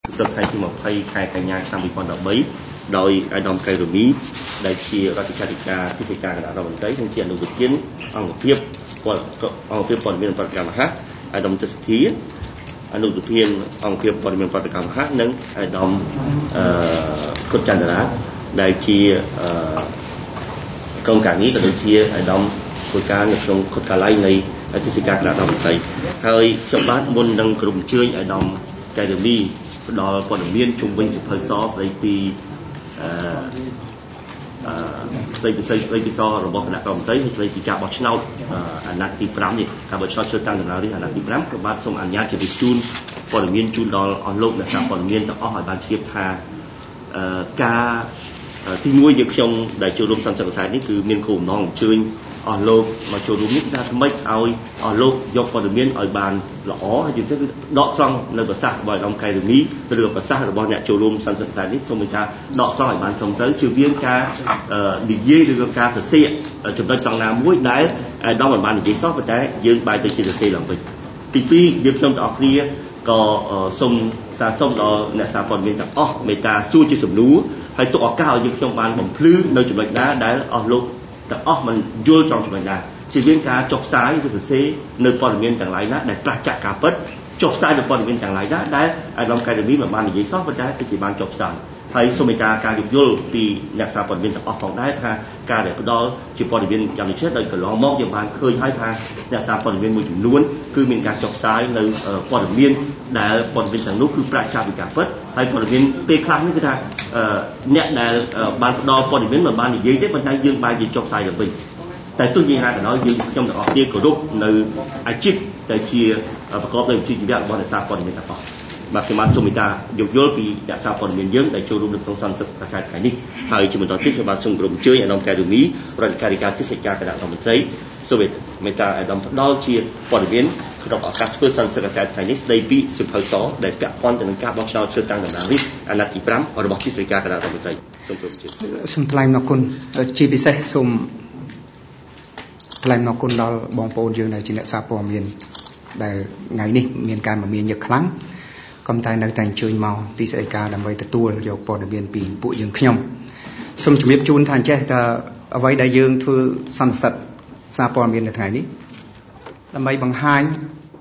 ព្រឹកថ្ងៃទី20ខែកញ្ញាឆ្នាំ2013ដោយអាដាមកៃរ៉ូមីដែលជារដ្ឋាភិបាលទីស្តីការគណៈរដ្ឋមន្ត្រីនិងជាអនុប្រធានអង្គភាពព័ត៌មានប្រតិកម្មមហាអាដាមទស្សធាអនុប្រធានអង្គភាពព័ត៌មានប្រតិកម្មមហានិងអាដាមគុតចន្ទរាដែលជាក្រុមការងារក៏ដូចជាអាដាមធ្វើការនៅក្នុងគុតកាល័យនៃទីស្តីការគណៈរដ្ឋមន្ត្រីហើយខ្ញុំបាទមុននឹងក្រុមអញ្ជើញអាដាមកៃរ៉ូមីផ្ដល់ព័ត៌មានជុំវិញសិភៅសស្ដីពីស្ដីពីសរបស់គណៈរដ្ឋមន្ត្រីហើយស្ដីពីការបោះឆ្នោតអាណត្តិទី5នេះការបោះឆ្នោតជ្រើសតាំងតំណាងរាស្ត្រអាណត្តិទី5ខ្ញុំបាទសូមអនុញ្ញាតជម្រាបជូនព័ត៌មានជូនដល់អស់លោកអ្នកសារព័ត៌មានទាំងអស់ឲ្យបានជ្រាបថាការទី1យើងខ្ញុំដែលចូលរួមសន្និសីទកសែតនេះគឺមានគោលបំណងអញ្ជើញអស់លោកមកចូលរួមនេះថាថ្មីឲ្យអស់លោកយកព័ត៌មានឲ្យបានល្អហើយជាពិសេសគឺដកស្រង់នៅប្រសាសន៍របស់អាដាមកៃរ៉ូមីឬប្រសាសន៍របស់អ្នកចូលរួមសន្និសីទកសែតនេះសូមបញ្ជាដកស្រង់ឲ្យបានត្រឹមត្រូវជៀសវាងការនិយាយឬក៏ការសរសេរចំណុចត្រង់ណាមួយដែលអាដាមមិនបាននិយាយសោះប៉ុន្តែយើងបែរទៅជាសរសេរឡើងវិញទី2យើងខ្ញុំទាំងអស់គ្នាក៏សូមសារសុំដល់អ្នកសារព័ត៌មានទាំងអស់មេត្តាសួរជាសំណួរហើយទុកឱកាសឲ្យយើងខ្ញុំបានបំភ្លឺនៅចំណុចណាដែលអស់លោកទាំងអស់មិនយល់trongចំណុចណាជាមានការចុះផ្សាយឬសរសេរនៅព័ត៌មានទាំងឡាយណាដែលប្រាសចាកការពិតចុះផ្សាយនៅព័ត៌មានទាំងឡាយណាដែលអាដាមកៃរ៉ូមីមិនបាននិយាយសោះប៉ុន្តែគឺជាបានចុះផ្សាយហើយសូមមេត្តាការយោគយល់ពីអ្នកសារព័ត៌មានទាំងអស់ផងដែរថាការដែលផ្ដល់ជាព័ត៌មានយ៉ាងនេះដោយកន្លងមកយើងបានឃើញហើយថាអ្នកសារព័ត៌មានមួយចំនួនគឺមានការចុះផ្សាយនៅព័ត៌មានដែលព័ត៌មានទាំងនោះគឺប្រាសចាកពីការពិតហើយព័ត៌មានពេលខ្លះនេះគឺថាអ្នកដែលបានផ្ដល់ព័ត៌មានមិនបាននិយាយទេប៉ុន្តែយើងបាននិយាយចុះផ្សាយទៅវិញតែទោះយ៉ាងណាក៏ដោយយើងខ្ញុំទាំងអស់គ្នាគោរពនៅអាជីពដែលជាប្រកបដោយវិជ្ជាជីវៈរបស់អ្នកសារព័ត៌មានទាំងអស់បាទខ្ញុំបានសូមមេត្តាយោគយល់ពីអ្នកសារព័ត៌មានយើងដែលចូលរួមនៅក្នុងសន្និសីទកសែតថ្ងៃនេះហើយជាបន្តទៀតខ្ញុំបានសូមគោរពអញ្ជើញអាដាមកៃរ៉ូមីរដ្ឋាភិបាលទីស្តីការគណៈរដ្ឋមន្ត្រីសូមមេត្តាអាដាមផ្ដល់ជាព័ត៌មានក្នុងឱកាសធ្វើសន្និសីទកសែតថ្ងៃនេះស្ដីពីសិភៅសដែលពាក់ព័ន្ធទៅនឹងការបោះឆ្នោតជ្រើសតាំងតំណាងរាស្ត្រអាណត្តិទី5របស់ទីស្តីការគណៈរដ្ឋមន្ត្រីសូមគោរពអញ្ជើញសូមថ្លែងអំណរគុណជាពិសេសសូមថ្លែងអំណរគុណដល់បងប្អូនយើងដែលជាអ្នកសារព័ត៌មានដែលថ្ងៃនេះមានការមមាញឹកខ្លាំងក៏តែនៅតែអញ្ជើញមកទីស្តីការដើម្បីទទួលយកព័ត៌មានពីពួកយើងខ្ញុំសូមជម្រាបជូនថាអញ្ចេះថាអ្វីដែលយើងធ្វើសន្និសីទសារព័ត៌មាននៅថ្ងៃនេះដើម្បីបង្ហាញ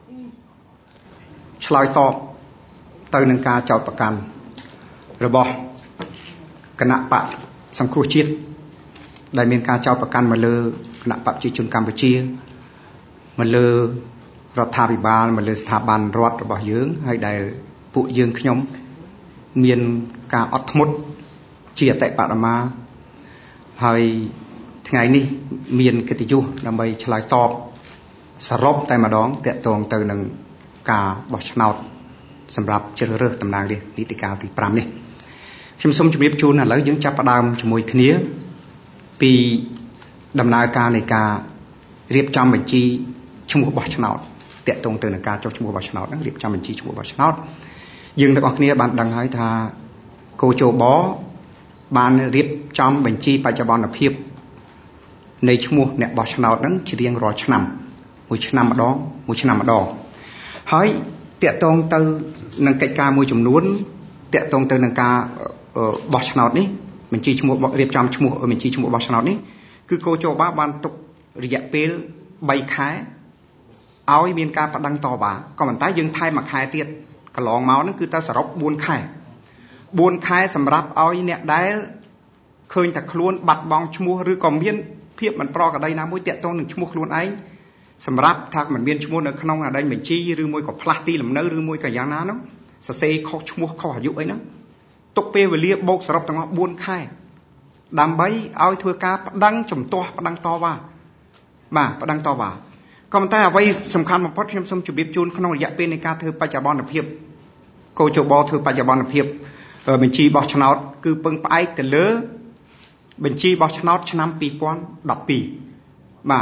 ឆ្លើយតបទៅនឹងការចោទប្រកាន់របស់គណៈបកសង្គ្រោះជាតិដែលមានការចោទប្រកាន់មកលើគណៈបកប្រជាជនកម្ពុជាមកលើរដ្ឋាភិបាលមកលើស្ថាប័នរដ្ឋរបស់យើងហើយដែលពួកយើងខ្ញុំមានការអត់ធ្មត់ជាអតិបរមាហើយថ្ងៃនេះមានកិត្តិយសដើម្បីឆ្លើយតបសរុបតែម្ដងតាក់ទងទៅនឹងការបោះឆ្នោតសម្រាប់ជ្រើសរើសតំណាងរាស្ត្រនីតិកាលទី5នេះខ្ញុំសូមជម្រាបជូនឥឡូវយើងចាប់ផ្ដើមជាមួយគ្នាពីដំណើរការនៃការរៀបចំបញ្ជីឈ្មោះបោះឆ្នោតតាក់ទងទៅនឹងការចុះឈ្មោះបោះឆ្នោតហ្នឹងរៀបចំបញ្ជីឈ្មោះបោះឆ្នោតយើងទាំងអស់គ្នាបានដឹងហើយថាកោជបបានរៀបចំបញ្ជីបច្ចុប្បន្នភាពនៃឈ្មោះអ្នកបោះឆ្នោតហ្នឹងជារៀងរាល់ឆ្នាំមួយឆ្នាំម្ដងហើយតាក់ទងទៅនឹងកិច្ចការមួយចំនួនតាក់ទងទៅនឹងការបោះឆ្នោតនេះបញ្ជីឈ្មោះរៀបចំឈ្មោះបញ្ជីឈ្មោះបោះឆ្នោតនេះគឺកោជបបានទុករយៈពេល3ខែឲ្យមានការប្តឹងតវ៉ាក៏ប៉ុន្តែយើងថែមមួយខែទៀតកន្លងមកហ្នឹងគឺទៅសរុប4ខែសម្រាប់ឲ្យអ្នកដែលឃើញតែខ្លួនបាត់បង់ឈ្មោះឬក៏មានភាពមិនប្រក្រតីណាមួយតាក់ទងនឹងឈ្មោះខ្លួនឯងសម្រាប់ថាមិនមានឈ្មោះនៅក្នុងអដែងបញ្ជីឬមួយក៏ផ្លាស់ទីលំនៅឬមួយក៏យ៉ាងណានោះសរសេរខុសឈ្មោះខុសអាយុអីហ្នឹងទុកពេលវេលាបូកសរុបទាំងអស់4ខែដើម្បីឲ្យធ្វើការប្តឹងជំទាស់ប្តឹងតវ៉ាបាទប្តឹងតវ៉ាក៏ប៉ុន្តែអ្វីសំខាន់បំផុតខ្ញុំសូមជម្រាបជូនក្នុងរយៈពេលនៃការធ្វើបច្ចុប្បន្នភាពកោជបធ្វើបច្ចុប្បន្នភាពបញ្ជីបោះឆ្នោតគឺពឹងផ្អែកទៅលើបញ្ជីបោះឆ្នោតឆ្នាំ2012បាទ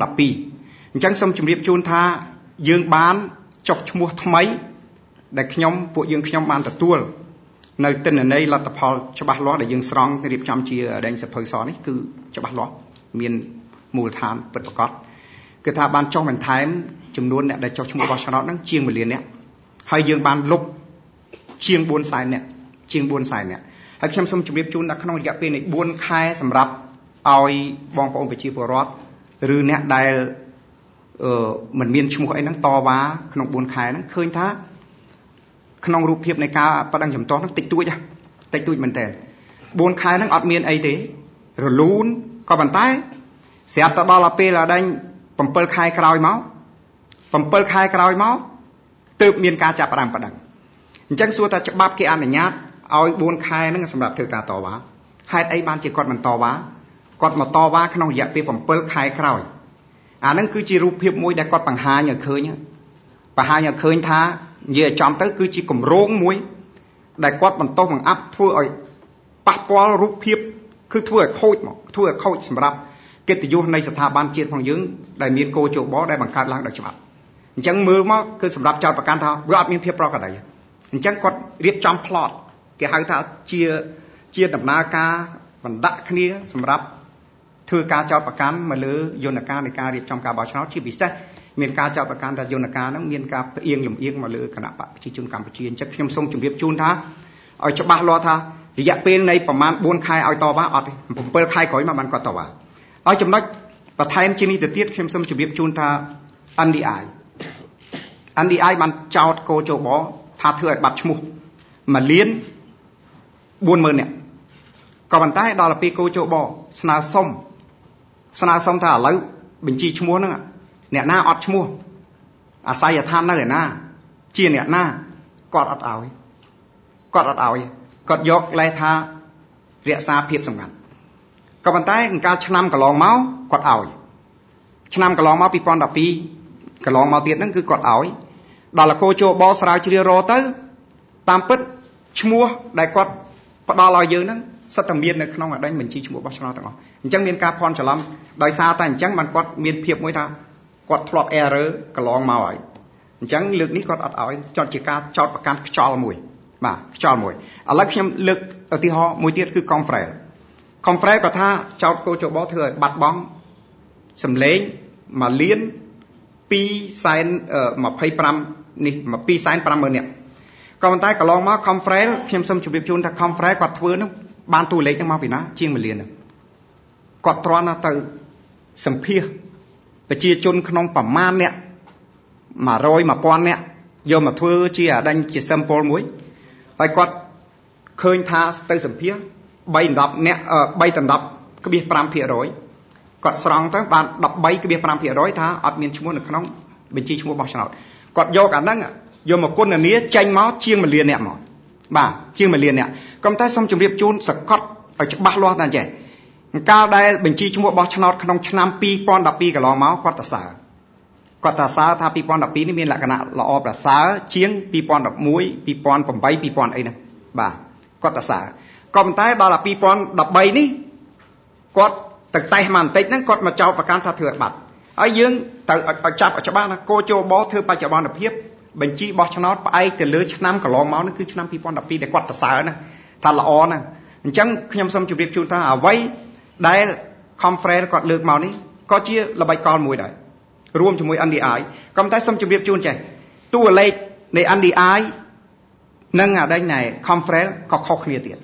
2012អញ្ចឹងសូមជម្រាបជូនថាយើងបានចុះឈ្មោះថ្មីដែលពួកយើងខ្ញុំបានទទួលនៅទិន្នន័យលទ្ធផលច្បាស់លាស់ដែលយើងស្រង់រៀបចំជាដែងសិភៅសនេះគឺច្បាស់លាស់មានមូលដ្ឋានពិតប្រាកដគឺថាបានចុះបន្ថែមចំនួនអ្នកដែលចុះឈ្មោះបោះឆ្នោតហ្នឹងជាង1លាននាក់ហើយយើងបានលុបជាង4សែនអ្នកជាង4សែនអ្នកហើយខ្ញុំសូមជម្រាបជូនថាក្នុងរយៈពេលនៃ4ខែសម្រាប់ឲ្យបងប្អូនប្រជាពលរដ្ឋឬអ្នកដែលមិនមានឈ្មោះអីហ្នឹងតវ៉ាក្នុង4ខែហ្នឹងឃើញថាក្នុងរូបភាពនៃការបដិងចំទាស់ហ្នឹងតិចតួចមែនតើ4ខែហ្នឹងអត់មានអីទេរលូនក៏ប៉ុន្តែស្រាប់តែដល់ពេលដល់7ខែក្រោយមក7ខែក្រោយមកទើបមានការចាប់ផ្ដើមបដិងអញ្ចឹងសួរថាច្បាប់គេអនុញ្ញាតឲ្យ4ខែហ្នឹងសម្រាប់ធ្វើការតវ៉ាហេតុអីបានជាគាត់មិនតវ៉ាគាត់មកតវ៉ាក្នុងរយៈពេល7ខែក្រោយអាហ្នឹងគឺជារូបភាពមួយដែលគាត់បង្ហាញឲ្យឃើញថានិយាយឲ្យចំទៅគឺជាគម្រោងមួយដែលគាត់បន្តបង្អាប់ធ្វើឲ្យប៉ះពាល់រូបភាពគឺធ្វើឲ្យខូចសម្រាប់កិត្តិយសនៃស្ថាប័នជាតិของយើងដែលមានកោជបដែលបង្កើតឡើងដោយច្បាប់អញ្ចឹងមើលមកគឺសម្រាប់ចោទប្រកាន់ថាវាអត់មានភាពប្រក្រតីអញ្ចឹងគាត់រៀបចំ plot គេហៅថាជាដំណើរការបណ្ដាក់គ្នាសម្រាប់ធ្វើការចោទប្រកាន់មកលើយន្តការនៃការរៀបចំការបោះឆ្នោតជាពិសេសមានការចោទប្រកាន់ថាយន្តការហ្នឹងមានការផ្អៀងលំអៀងមកលើគណៈបកប្រជាជនកម្ពុជាអញ្ចឹងខ្ញុំសូមជម្រាបជូនថាឲ្យច្បាស់លាស់ថារយៈពេលនៃប្រមាណ4ខែឲ្យតវ៉ាអត់ទេ7ខែក្រោយមកបានគាត់តវ៉ាឲ្យចំណុចបន្ថែមជានេះទៅទៀតខ្ញុំសូមជម្រាបជូនថា NDI បានចោទកោជបថាធ្វើឲ្យបាត់ឈ្មោះ1,40,000 នាក់ក៏ប៉ុន្តែដល់ពេលកោជបស្នើសុំថាឥឡូវបញ្ជីឈ្មោះហ្នឹងអ្នកណាអត់ឈ្មោះអាស័យដ្ឋាននៅឯណាជាអ្នកណាគាត់អត់ឲ្យគាត់យកលេសថារក្សាភាពសម្ងាត់ក៏ប៉ុន្តែកាលឆ្នាំកន្លងមកគាត់ឲ្យឆ្នាំកន្លងមក2012កន្លងមកទៀតហ្នឹងគឺគាត់ឲ្យដល់កោជបស្រាវជ្រាវរទៅតាមពិតឈ្មោះដែលគាត់ផ្ដល់ឲ្យយើងហ្នឹងសិតតែមាននៅក្នុងអដែងបញ្ជីឈ្មោះបោះឆ្នោតទាំងអស់អញ្ចឹងមានការភ័ន្តច្រឡំដោយសារតែអញ្ចឹងបានគាត់មានភាពមួយថាគាត់ធ្លាប់ error កន្លងមកហើយអញ្ចឹងលើកនេះគាត់អត់ឲ្យចោតជាការចោតប្រកាន់ខ្យល់មួយបាទខ្យល់មួយឥឡូវខ្ញុំលើកឧទាហរណ៍មួយទៀតគឺ Confrel គាត់ថាចោតកោជបធ្វើឲ្យបាត់បង់សម្លេង1,225,000នេះ250,000 នាក់ក៏ប៉ុន្តែកន្លងមក Confrel ខ្ញុំសូមជម្រាបជូនថា Confrel គាត់ធ្វើនោះបានតួលេខហ្នឹងមកពីណាជាង1 លានគាត់ទ្រាំទៅសម្ភាសប្រជាជនក្នុងប្រមាណអ្នក100,000 នាក់យកមកធ្វើជាអដែងជា sample មួយហើយគាត់ឃើញថាទៅសម្ភាស3.10 នាក់ 3.10.5% គាត់ស្រង់ទៅបាន 13.5% ថាអត់មានឈ្មោះនៅក្នុងបញ្ជីឈ្មោះបោះឆ្នោតគាត់យកអាហ្នឹងយកមកគុណនាចេញមកជាង1 លាននាក់មកបាទជាង1 លាននាក់ក៏តែសូមជម្រាបជូនសកត់ឲ្យច្បាស់លាស់តែចេះកាលដែលបញ្ជីឈ្មោះបោះឆ្នោតក្នុងឆ្នាំ2012កន្លងមកគាត់សរសើរថា2012នេះមានលក្ខណៈល្អប្រសើរជាង2011 2008 2000អីហ្នឹងបាទគាត់សរសើរក៏ប៉ុន្តែដល់2013នេះគាត់ទៅតេស្តមកបន្តិចហ្នឹងគាត់មកចោទប្រកាន់ថាធ្វើឲ្យបាត់ហើយយើងទៅឲ្យចាប់ឲ្យច្បាស់ណាកោជបធ្វើបច្ចុប្បន្នភាពបញ្ជីបោះឆ្នោតផ្អែកទៅលើឆ្នាំកន្លងមកហ្នឹងគឺឆ្នាំ2012ដែលគាត់សរសើរណាថាល្អណាស់អញ្ចឹងខ្ញុំសូមជម្រាបជូនថាអ្វីដែល Confrel គាត់លើកមកនេះក៏ជាល្បិចកលមួយដែររួមជាមួយ NDI ក៏តែសូមជម្រាបជូនចេះតួលេខនៃ NDI និងអាដេញនៃ Confrel ក៏ខុសគ្នាទៀត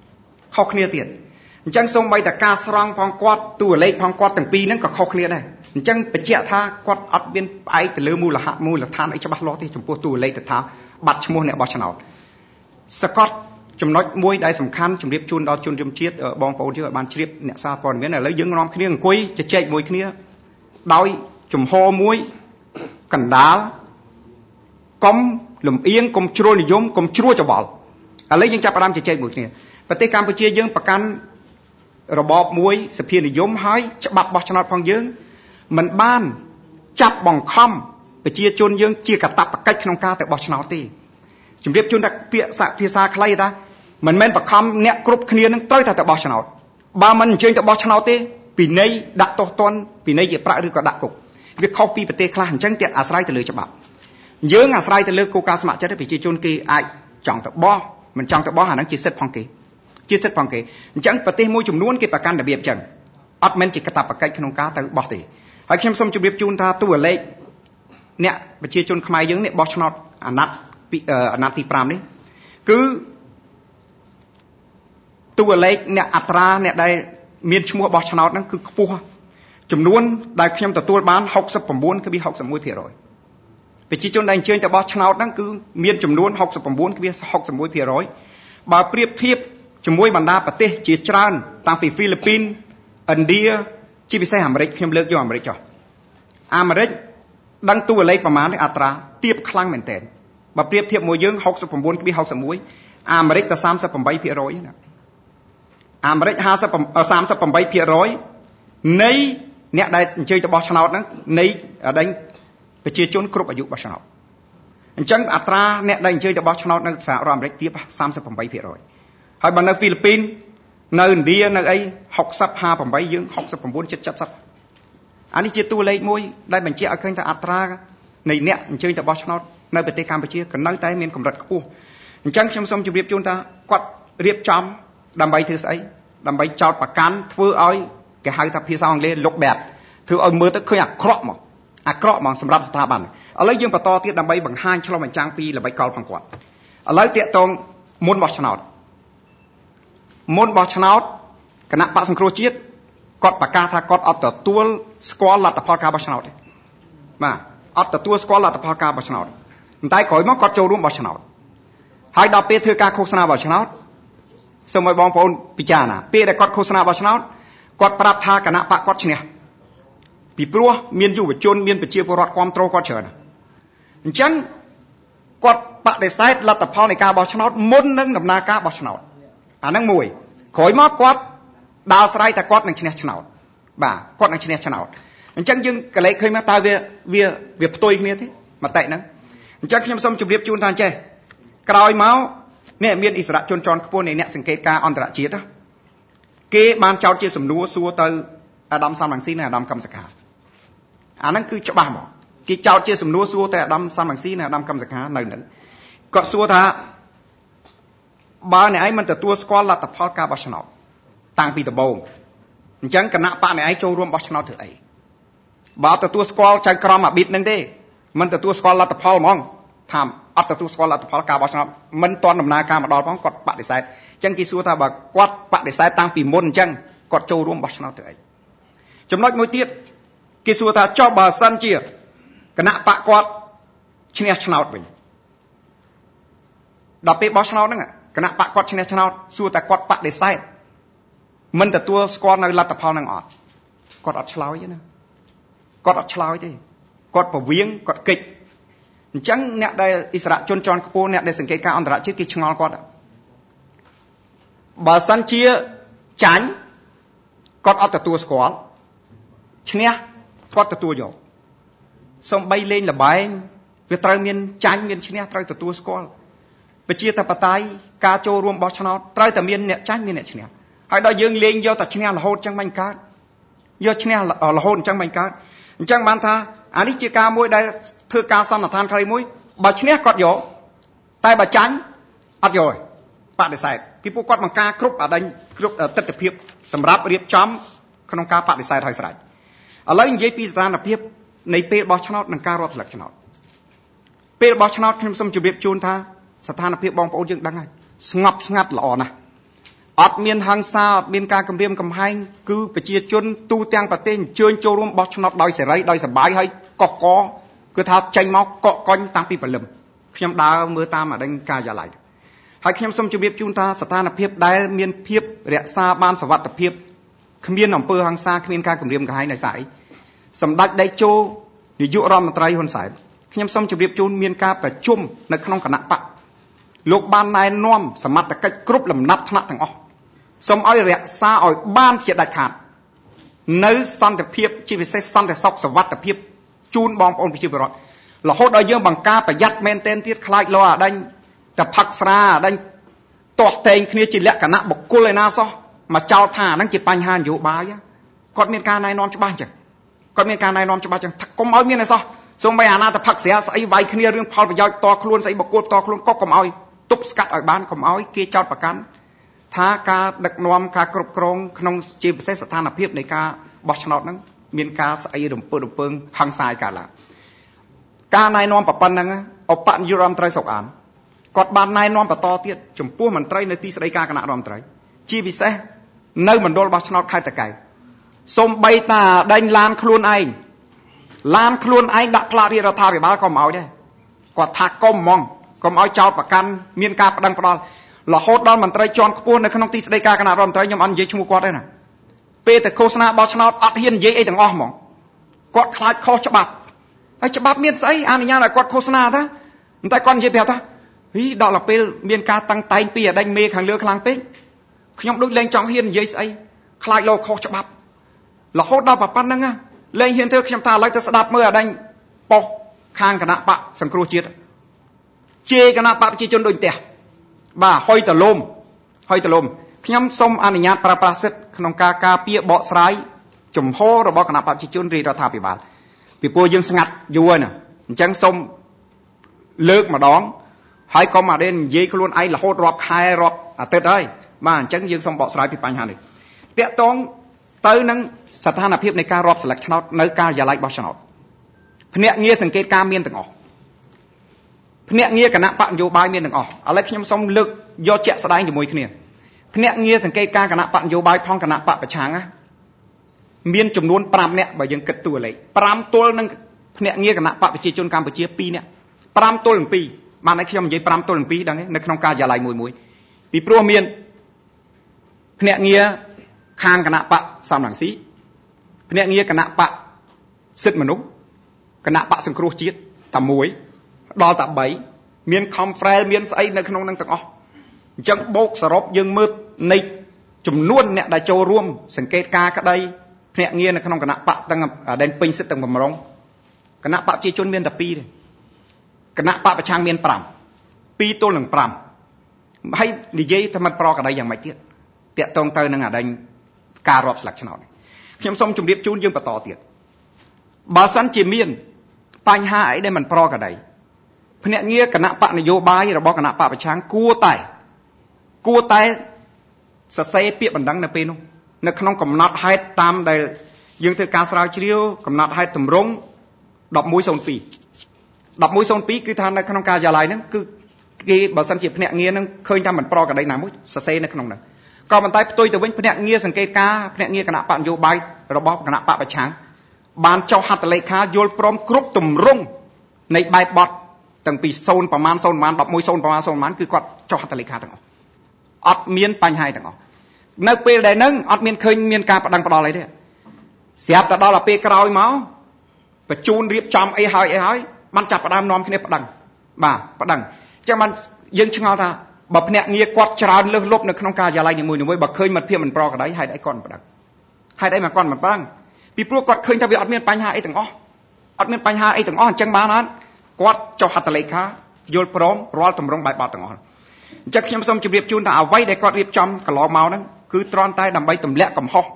អញ្ចឹងសូម្បីតែការស្រង់ផងគាត់តួលេខផងគាត់ទាំងពីរហ្នឹងក៏ខុសគ្នាដែរអញ្ចឹងបញ្ជាក់ថាគាត់អត់មានផ្អែកទៅលើមូលដ្ឋានអីច្បាស់លាស់ទេចំពោះតួលេខទៅថាបាត់ឈ្មោះអ្នកបោះឆ្នោតសកត់ចំណុចមួយដែលសំខាន់ជម្រាបជូនដល់ជនរួមជាតិបងប្អូនយើងឲ្យបានជ្រាបអ្នកសារព័ត៌មានឥឡូវយើងនាំគ្នាអង្គុយជជែកមួយគ្នាដោយជំហរមួយកណ្ដាលកុំលំអៀងកុំជ្រុលនិយមកុំជ្រួលច្បល់ឥឡូវយើងចាប់ផ្ដើមជជែកមួយគ្នាប្រទេសកម្ពុជាយើងប្រកាន់របបមួយសភានិយមហើយច្បាប់បោះឆ្នោតផងយើងមិនបានចាប់បង្ខំប្រជាជនយើងជាកាតព្វកិច្ចក្នុងការទៅបោះឆ្នោតទេជំរាបជូនថាពាក្យភាសាខ្លីថាមិនមែនបង្ខំអ្នកគ្រប់គ្នានឹងត្រូវតែទៅបោះឆ្នោតបើមិនអញ្ជើញទៅបោះឆ្នោតទេពិន័យដាក់ទោសទណ្ឌពិន័យជាប្រាក់ឬក៏ដាក់គុកវាខុសពីប្រទេសខ្លះអញ្ចឹងទៀតអាស្រ័យទៅលើច្បាប់យើងអាស្រ័យទៅលើគោលការណ៍ស្ម័គ្រចិត្តប្រជាជនគេអាចចង់ទៅបោះមិនចង់ទៅបោះអាហ្នឹងជាសិទ្ធិផងគេអញ្ចឹងប្រទេសមួយចំនួនគេប្រកាន់របៀបអញ្ចឹងអត់មែនជាកាតព្វកិច្ចក្នុងការទៅបោះទេហើយខ្ញុំសូមជម្រាបជូនថាតួលេខអ្នកប្រជាជនខ្មែរយើងនេះបោះឆ្នោតអាណត្តិទី5នេះគឺតួលេខអ្នកអត្រាអ្នកដែលមានឈ្មោះបោះឆ្នោតហ្នឹងគឺខ្ពស់ចំនួនដែលខ្ញុំទទួលបាន 69.61% ប្រជាជនដែលអញ្ជើញទៅបោះឆ្នោតហ្នឹងគឺមានចំនួន 69.61% បើប្រៀបធៀបជាមួយបណ្ដាប្រទេសជាច្រើនតាំងពីហ្វីលីពីនឥណ្ឌាជាពិសេសអាមេរិកខ្ញុំលើកយកអាមេរិកចុះអាមេរិកដឹងតួលេខប្រមាណអត្រាទាបខ្លាំងមែនទែនបើប្រៀបធៀបមួយយើង 69.61 អាមេរិកតែ 38% ណាអាមេរិក 38% នៃអ្នកដែលអញ្ជើញទៅបោះឆ្នោតហ្នឹងនៃប្រជាជនគ្រប់អាយុបោះឆ្នោតអញ្ចឹងអត្រាអ្នកដែលអញ្ជើញទៅបោះឆ្នោតនៅសហរដ្ឋអាមេរិកទាប 38% ហើយបើនៅហ្វីលីពីននៅឥណ្ឌានៅអី 60-58 យើង 69-70 អានេះជាតួលេខមួយដែលបញ្ជាក់ឲ្យឃើញថាអត្រានៃអ្នកអញ្ជើញទៅបោះឆ្នោតនៅប្រទេសកម្ពុជាក៏នៅតែមានកម្រិតខ្ពស់អញ្ចឹងខ្ញុំសូមជម្រាបជូនថាគាត់រៀបចំដើម្បីធ្វើស្អីដើម្បីចោទប្រកាន់ធ្វើឲ្យគេហៅថាភាសាអង់គ្លេស look bad ធ្វើឲ្យមើលទៅឃើញអាក្រក់ហ្មងសម្រាប់ស្ថាប័នឥឡូវយើងបន្តទៀតដើម្បីបង្ហាញឆ្លុះបញ្ចាំងពីល្បិចកលផងគាត់ឥឡូវតាកតងមុនបោះឆ្នោតគណៈបក្សសង្គ្រោះជាតិគាត់ប្រកាសថាគាត់អត់ទទួលស្គាល់លទ្ធផលការបោះឆ្នោតទេបាទអត់ទទួលស្គាល់លទ្ធផលការបោះឆ្នោតប៉ុន្តែក្រោយមកគាត់ចូលរួមបោះឆ្នោតហើយដល់ពេលធ្វើការឃោសនាបោះឆ្នោតសូមឲ្យបងប្អូនពិចារណាពេលដែលគាត់ឃោសនាបោះឆ្នោតគាត់ប្រាប់ថាគណៈបកគាត់ឈ្នះពីព្រោះមានយុវជនមានប្រជាពលរដ្ឋគ្រប់គ្រងគាត់ច្រើនអញ្ចឹងគាត់បដិសេធលទ្ធផលនៃការបោះឆ្នោតមុននឹងដំណើរការបោះឆ្នោតអាហ្នឹងមួយក្រោយមកគាត់ដើរស្រ័យតែគាត់នឹងឈ្នះឆ្នោតបាទគាត់នឹងឈ្នះឆ្នោតអញ្ចឹងយើងកលេចឃើញមកតើវាផ្ទុយគ្នាទេមតិហ្នឹងអញ្ចឹងខ្ញុំសូមជម្រាបជូនថាចេះក្រោយមកនេះមានអិសរាជជនជាន់ខ្ពស់នៃអ្នកសង្កេតការអន្តរជាតិគេបានចោទជាសំណួរសួរទៅអាដាមសំរងស៊ីនិងអាដាមកំសខាអាហ្នឹងគឺច្បាស់មកគេចោទជាសំណួរសួរទៅអាដាមសំរងស៊ីនិងអាដាមកំសខានៅនឹងគាត់សួរថាបើអ្នកឯងមិនទទួលស្គាល់លទ្ធផលការបោះឆ្នោតតាំងពីដំបូងអញ្ចឹងគណៈបកអ្នកឯងចូលរួមបោះឆ្នោតធ្វើអីបើអត់ទទួលស្គាល់ចៅក្រមអាប៊ីតហ្នឹងទេមិនទទួលស្គាល់លទ្ធផលហ្មងថាអត់ទទួលស្គាល់លទ្ធផលការបោះឆ្នោតមិនទាន់ដំណើរការមកដល់ផងគាត់បដិសេធអញ្ចឹងគេសួរថាបើគាត់បដិសេធតាំងពីមុនអញ្ចឹងគាត់ចូលរួមបោះឆ្នោតធ្វើអីចំណុចមួយទៀតគេសួរថាចុះបើសិនជាគណៈបកគាត់ឈ្នះឆ្នោតវិញដល់ពេលបោះឆ្នោតហ្នឹងគណៈបកគាត់ឈ្នះឆ្នោតសួរតែគាត់បដិសេធមិនទទួលស្គាល់នៅលទ្ធផលហ្នឹងអត់គាត់អត់ឆ្លើយទេណាគាត់អត់ឆ្លើយទេគាត់ពវៀងគាត់កិច្ចអញ្ចឹងអ្នកដែលអិសរាជជនជាន់ខ្ពស់អ្នកដែលសង្កេតការអន្តរជាតិគេឆ្ងល់គាត់បើសិនជាចាញ់គាត់អត់ទទួលស្គាល់ឈ្នះគាត់ទទួលយកសំបីលេងលបែងវាត្រូវមានចាញ់មានឈ្នះត្រូវទទួលស្គាល់ប្រជាធិបតេយ្យការចូលរួមបោះឆ្នោតត្រូវតែមានអ្នកចាញ់មានអ្នកឈ្នះហើយដល់យើងលេងយកតែឈ្នះរហូតចឹងមិនកើតយកឈ្នះរហូតចឹងមិនកើតអញ្ចឹងបានថាអានេះជាការមួយដែលធ្វើការសន្និដ្ឋានខ្លីមួយបើឈ្នះគាត់យកតែបើចាញ់អត់យកទេបដិសេធពីពួកគាត់បង្ការគ្រប់អាដេញគ្រប់ទស្សនវិជ្ជាសម្រាប់រៀបចំក្នុងការបដិសេធឲ្យស្រេចឥឡូវនិយាយពីស្ថានភាពនៃពេលបោះឆ្នោតនិងការរាប់ស្លឹកឆ្នោតពេលបោះឆ្នោតខ្ញុំសូមជម្រាបជូនថាស្ថានភាពបងប្អូនយើងដឹងហើយស្ងប់ស្ងាត់ល្អណាស់អត់មានហិង្សាអត់មានការគំរាមកំហែងគឺប្រជាជនទូទាំងប្រទេសអញ្ជើញចូលរួមបោះឆ្នោតដោយសេរីដោយសប្បាយហើយកកកគឺថាចេញមកកកកុញតាំងពីព្រលឹមខ្ញុំដើរមើលតាមអដេញការិយាល័យហើយខ្ញុំសូមជម្រាបជូនថាស្ថានភាពដែលមានភាពរក្សាបានសុវត្ថិភាពគ្មានអំពើហិង្សាគ្មានការគំរាមកំហែងដោយសារអីសម្ដេចដេជោនាយករដ្ឋមន្ត្រីហ៊ុនសែនខ្ញុំសូមជម្រាបជូនមានការប្រជុំនៅក្នុងគណៈបកលោកបានណែនាំសមត្ថកិច្ចគ្រប់លំដាប់ថ្នាក់ទាំងអស់សូមឲ្យរក្សាឲ្យបានជាដាច់ខាតនៅសន្តិភាពជាពិសេសសន្តិសុខសុវត្ថិភាពជូនបងប្អូនប្រជាពលរដ្ឋរហូតដល់យើងបង្ការប្រយ័ត្នមែនទែនទៀតខ្លាចលោអាដេញតែផឹកស្រាអាដេញទាស់តែងគ្នាជាលក្ខណៈបុគ្គលឯណាសោះមកចោទថាហ្នឹងជាបញ្ហានយោបាយគាត់មានការណែនាំច្បាស់អញ្ចឹងគាត់មានការណែនាំច្បាស់អញ្ចឹងកុំឲ្យមានអីសោះសូម្បីអាណាតែផឹកស្រាស្អីវាយគ្នារឿងផលប្រយោជន៍តខ្លួនស្អីបុគ្គលតខ្លួនក៏កុំឲ្យទប់ស្កាត់ឲ្យបានកុំឲ្យគេចោទប្រកាន់ថាការដឹកនាំការគ្រប់គ្រងក្នុងជាពិសេសស្ថានភាពនៃការបោះឆ្នោតហ្នឹងមានការស្អីរំពើរំពើងហង្សាយកើតឡើងការណែនាំប្រព័ន្ធហ្នឹងឧបនាយករដ្ឋមន្ត្រីសុកអានគាត់បានណែនាំបន្តទៀតចំពោះមន្ត្រីនៅទីស្តីការគណៈរដ្ឋមន្ត្រីជាពិសេសនៅមណ្ឌលបោះឆ្នោតខេត្តតាកែវសូម្បីតាដេញឡានខ្លួនឯងដាក់ផ្លាករាជរដ្ឋាភិបាលក៏មិនអោយដែរគាត់ថាកុំហ្មងកុំអោយចោតប្រកាន់មានការប្តឹងផ្ដាល់រហូតដល់មន្ត្រីជាន់ខ្ពស់នៅក្នុងទីស្តីការគណៈរដ្ឋមន្ត្រីខ្ញុំអត់និយាយឈ្មោះគាត់ទេណាពេលតែឃោសនាបោះឆ្នោតអត់ហ៊ាននិយាយអីទាំងអស់ហ្មងគាត់ខ្លាចខុសច្បាប់ហើយច្បាប់មានស្អីអនុញ្ញាតឲ្យគាត់ឃោសនាថាតែគាត់និយាយប្រាប់ថាដល់ពេលមានការតាំងតែងពីអដេញមេខាងលើខ្លាំងពេកខ្ញុំដូចលែងចង់ហ៊ាននិយាយស្អីខ្លាចលោកខុសច្បាប់រហូតដល់ប៉ុណ្្នឹងលែងហ៊ានធ្វើខ្ញុំថាឥឡូវទៅស្ដាប់មើលអដេញប៉ុស្តិ៍ខាងគណៈបកសង្គ្រោះជាតិជេរគណៈបកប្រជាជនដូចផ្ទះបាទហុយតលំខ្ញុំសូមអនុញ្ញាតប្រើប្រាស់សិទ្ធិក្នុងការការពារបកស្រាយជំហររបស់គណៈបកប្រជាជនរាជរដ្ឋាភិបាលពីព្រោះយើងស្ងាត់យូរហើយណាអញ្ចឹងសូមលើកម្ដងហើយកុំអានេះនិយាយខ្លួនឯងរហូតរាប់ខែរាប់អាទិត្យហើយបាទអញ្ចឹងយើងសូមបកស្រាយពីបញ្ហានេះតាក់ទងទៅនឹងស្ថានភាពនៃការរាប់ស្លឹកឆ្នោតនៅការិយាល័យបោះឆ្នោតភ្នាក់ងារសង្កេតការមានទាំងអស់ភ្នាក់ងារគណៈបកនយោបាយមានទាំងអស់ឥឡូវខ្ញុំសូមលើកយកជាក់ស្ដែងជាមួយគ្នាភ្នាក់ងារសង្កេតការគណៈបកនយោបាយផងគណៈបកប្រឆាំងមានចំនួន5នាក់បើយើងគិតតួលេខ5ទល់នឹងភ្នាក់ងារគណៈបកប្រជាជនកម្ពុជា2នាក់5ទល់នឹង2បានឲ្យខ្ញុំនិយាយ5ទល់នឹង2ដឹងទេនៅក្នុងការិយាល័យមួយពីព្រោះមានភ្នាក់ងារខាងគណៈបកសំរងស៊ីភ្នាក់ងារគណៈបកសិទ្ធិមនុស្សគណៈបកសង្គ្រោះជាតិតែមួយដល់តែ3មានខំហ្វ្រែលមានស្អីនៅក្នុងនឹងទាំងអស់អញ្ចឹងបូកសរុបយើងមើលនៃចំនួនអ្នកដែលចូលរួមសង្កេតការក្តីភ្នាក់ងារនៅក្នុងគណៈបកទាំងដែលពេញសិទ្ធិទាំងបំរុងគណៈបកប្រជាជនមានតែ2ទេគណៈបកប្រឆាំងមាន5 2ទល់នឹង5ហើយនិយាយថាមិនប្រកក្តីយ៉ាងម៉េចទៀតតាក់ទងទៅនឹងអាដេញការរាប់ស្លឹកឆ្នោតខ្ញុំសូមជម្រាបជូនយើងបន្តទៀតបើសិនជាមានបញ្ហាអីដែលមិនប្រកក្តីភ្នាក់ងារគណៈបកនយោបាយរបស់គណៈបកប្រឆាំងគួរតែសរសេរពាក្យបណ្ដឹងនៅពេលនោះនៅក្នុងកំណត់ហេតុតាមដែលយើងធ្វើការស្រាវជ្រាវកំណត់ហេតុទម្រង់1102គឺថានៅក្នុងការិយាល័យហ្នឹងគឺគេបើសិនជាភ្នាក់ងារហ្នឹងឃើញថាមិនប្រកក្តីណាមួយសរសេរនៅក្នុងហ្នឹងក៏ប៉ុន្តែផ្ទុយទៅវិញភ្នាក់ងារសង្កេតការភ្នាក់ងារគណៈបកនយោបាយរបស់គណៈបកប្រឆាំងបានចុះហត្ថលេខាយល់ព្រមគ្រប់ទម្រង់នៃបែបបទតាំងពី0ប្រមាណ0ប្រមាណ11 0ប្រមាណ0ប្រមាណគឺគាត់ចុះហត្ថលេខាទាំងអស់អត់មានបញ្ហាទាំងអស់នៅពេលដែលហ្នឹងអត់មានឃើញមានការប្តឹងផ្តល់អីទេស្រាប់តែដល់ពេលក្រោយមកបញ្ជូនរៀបចំអីហើយបានចាប់ផ្ដើមនាំគ្នាប្តឹងបាទប្តឹងអញ្ចឹងបានយើងឆ្ងល់ថាបើភ្នាក់ងារគាត់ច្រើនលើសលប់នៅក្នុងការិយាល័យនីមួយៗបើឃើញមិត្តភាពមិនប្រកក្តីហេតុអីគាត់មិនប្តឹងហេតុអីមកគាត់មិនប្តឹងពីព្រោះគាត់ឃើញថាវាអត់មានបញ្ហាអីទាំងអស់អញ្ចឹងបានអត់គាត់ចុះហត្ថលេខាយល់ព្រមរាល់ទម្រង់បែបបទទាំងអស់អញ្ចឹងខ្ញុំសូមជម្រាបជូនថាអ្វីដែលគាត់រៀបចំកន្លងមកហ្នឹងគឺត្រង់តែដើម្បីទម្លាក់កំហុស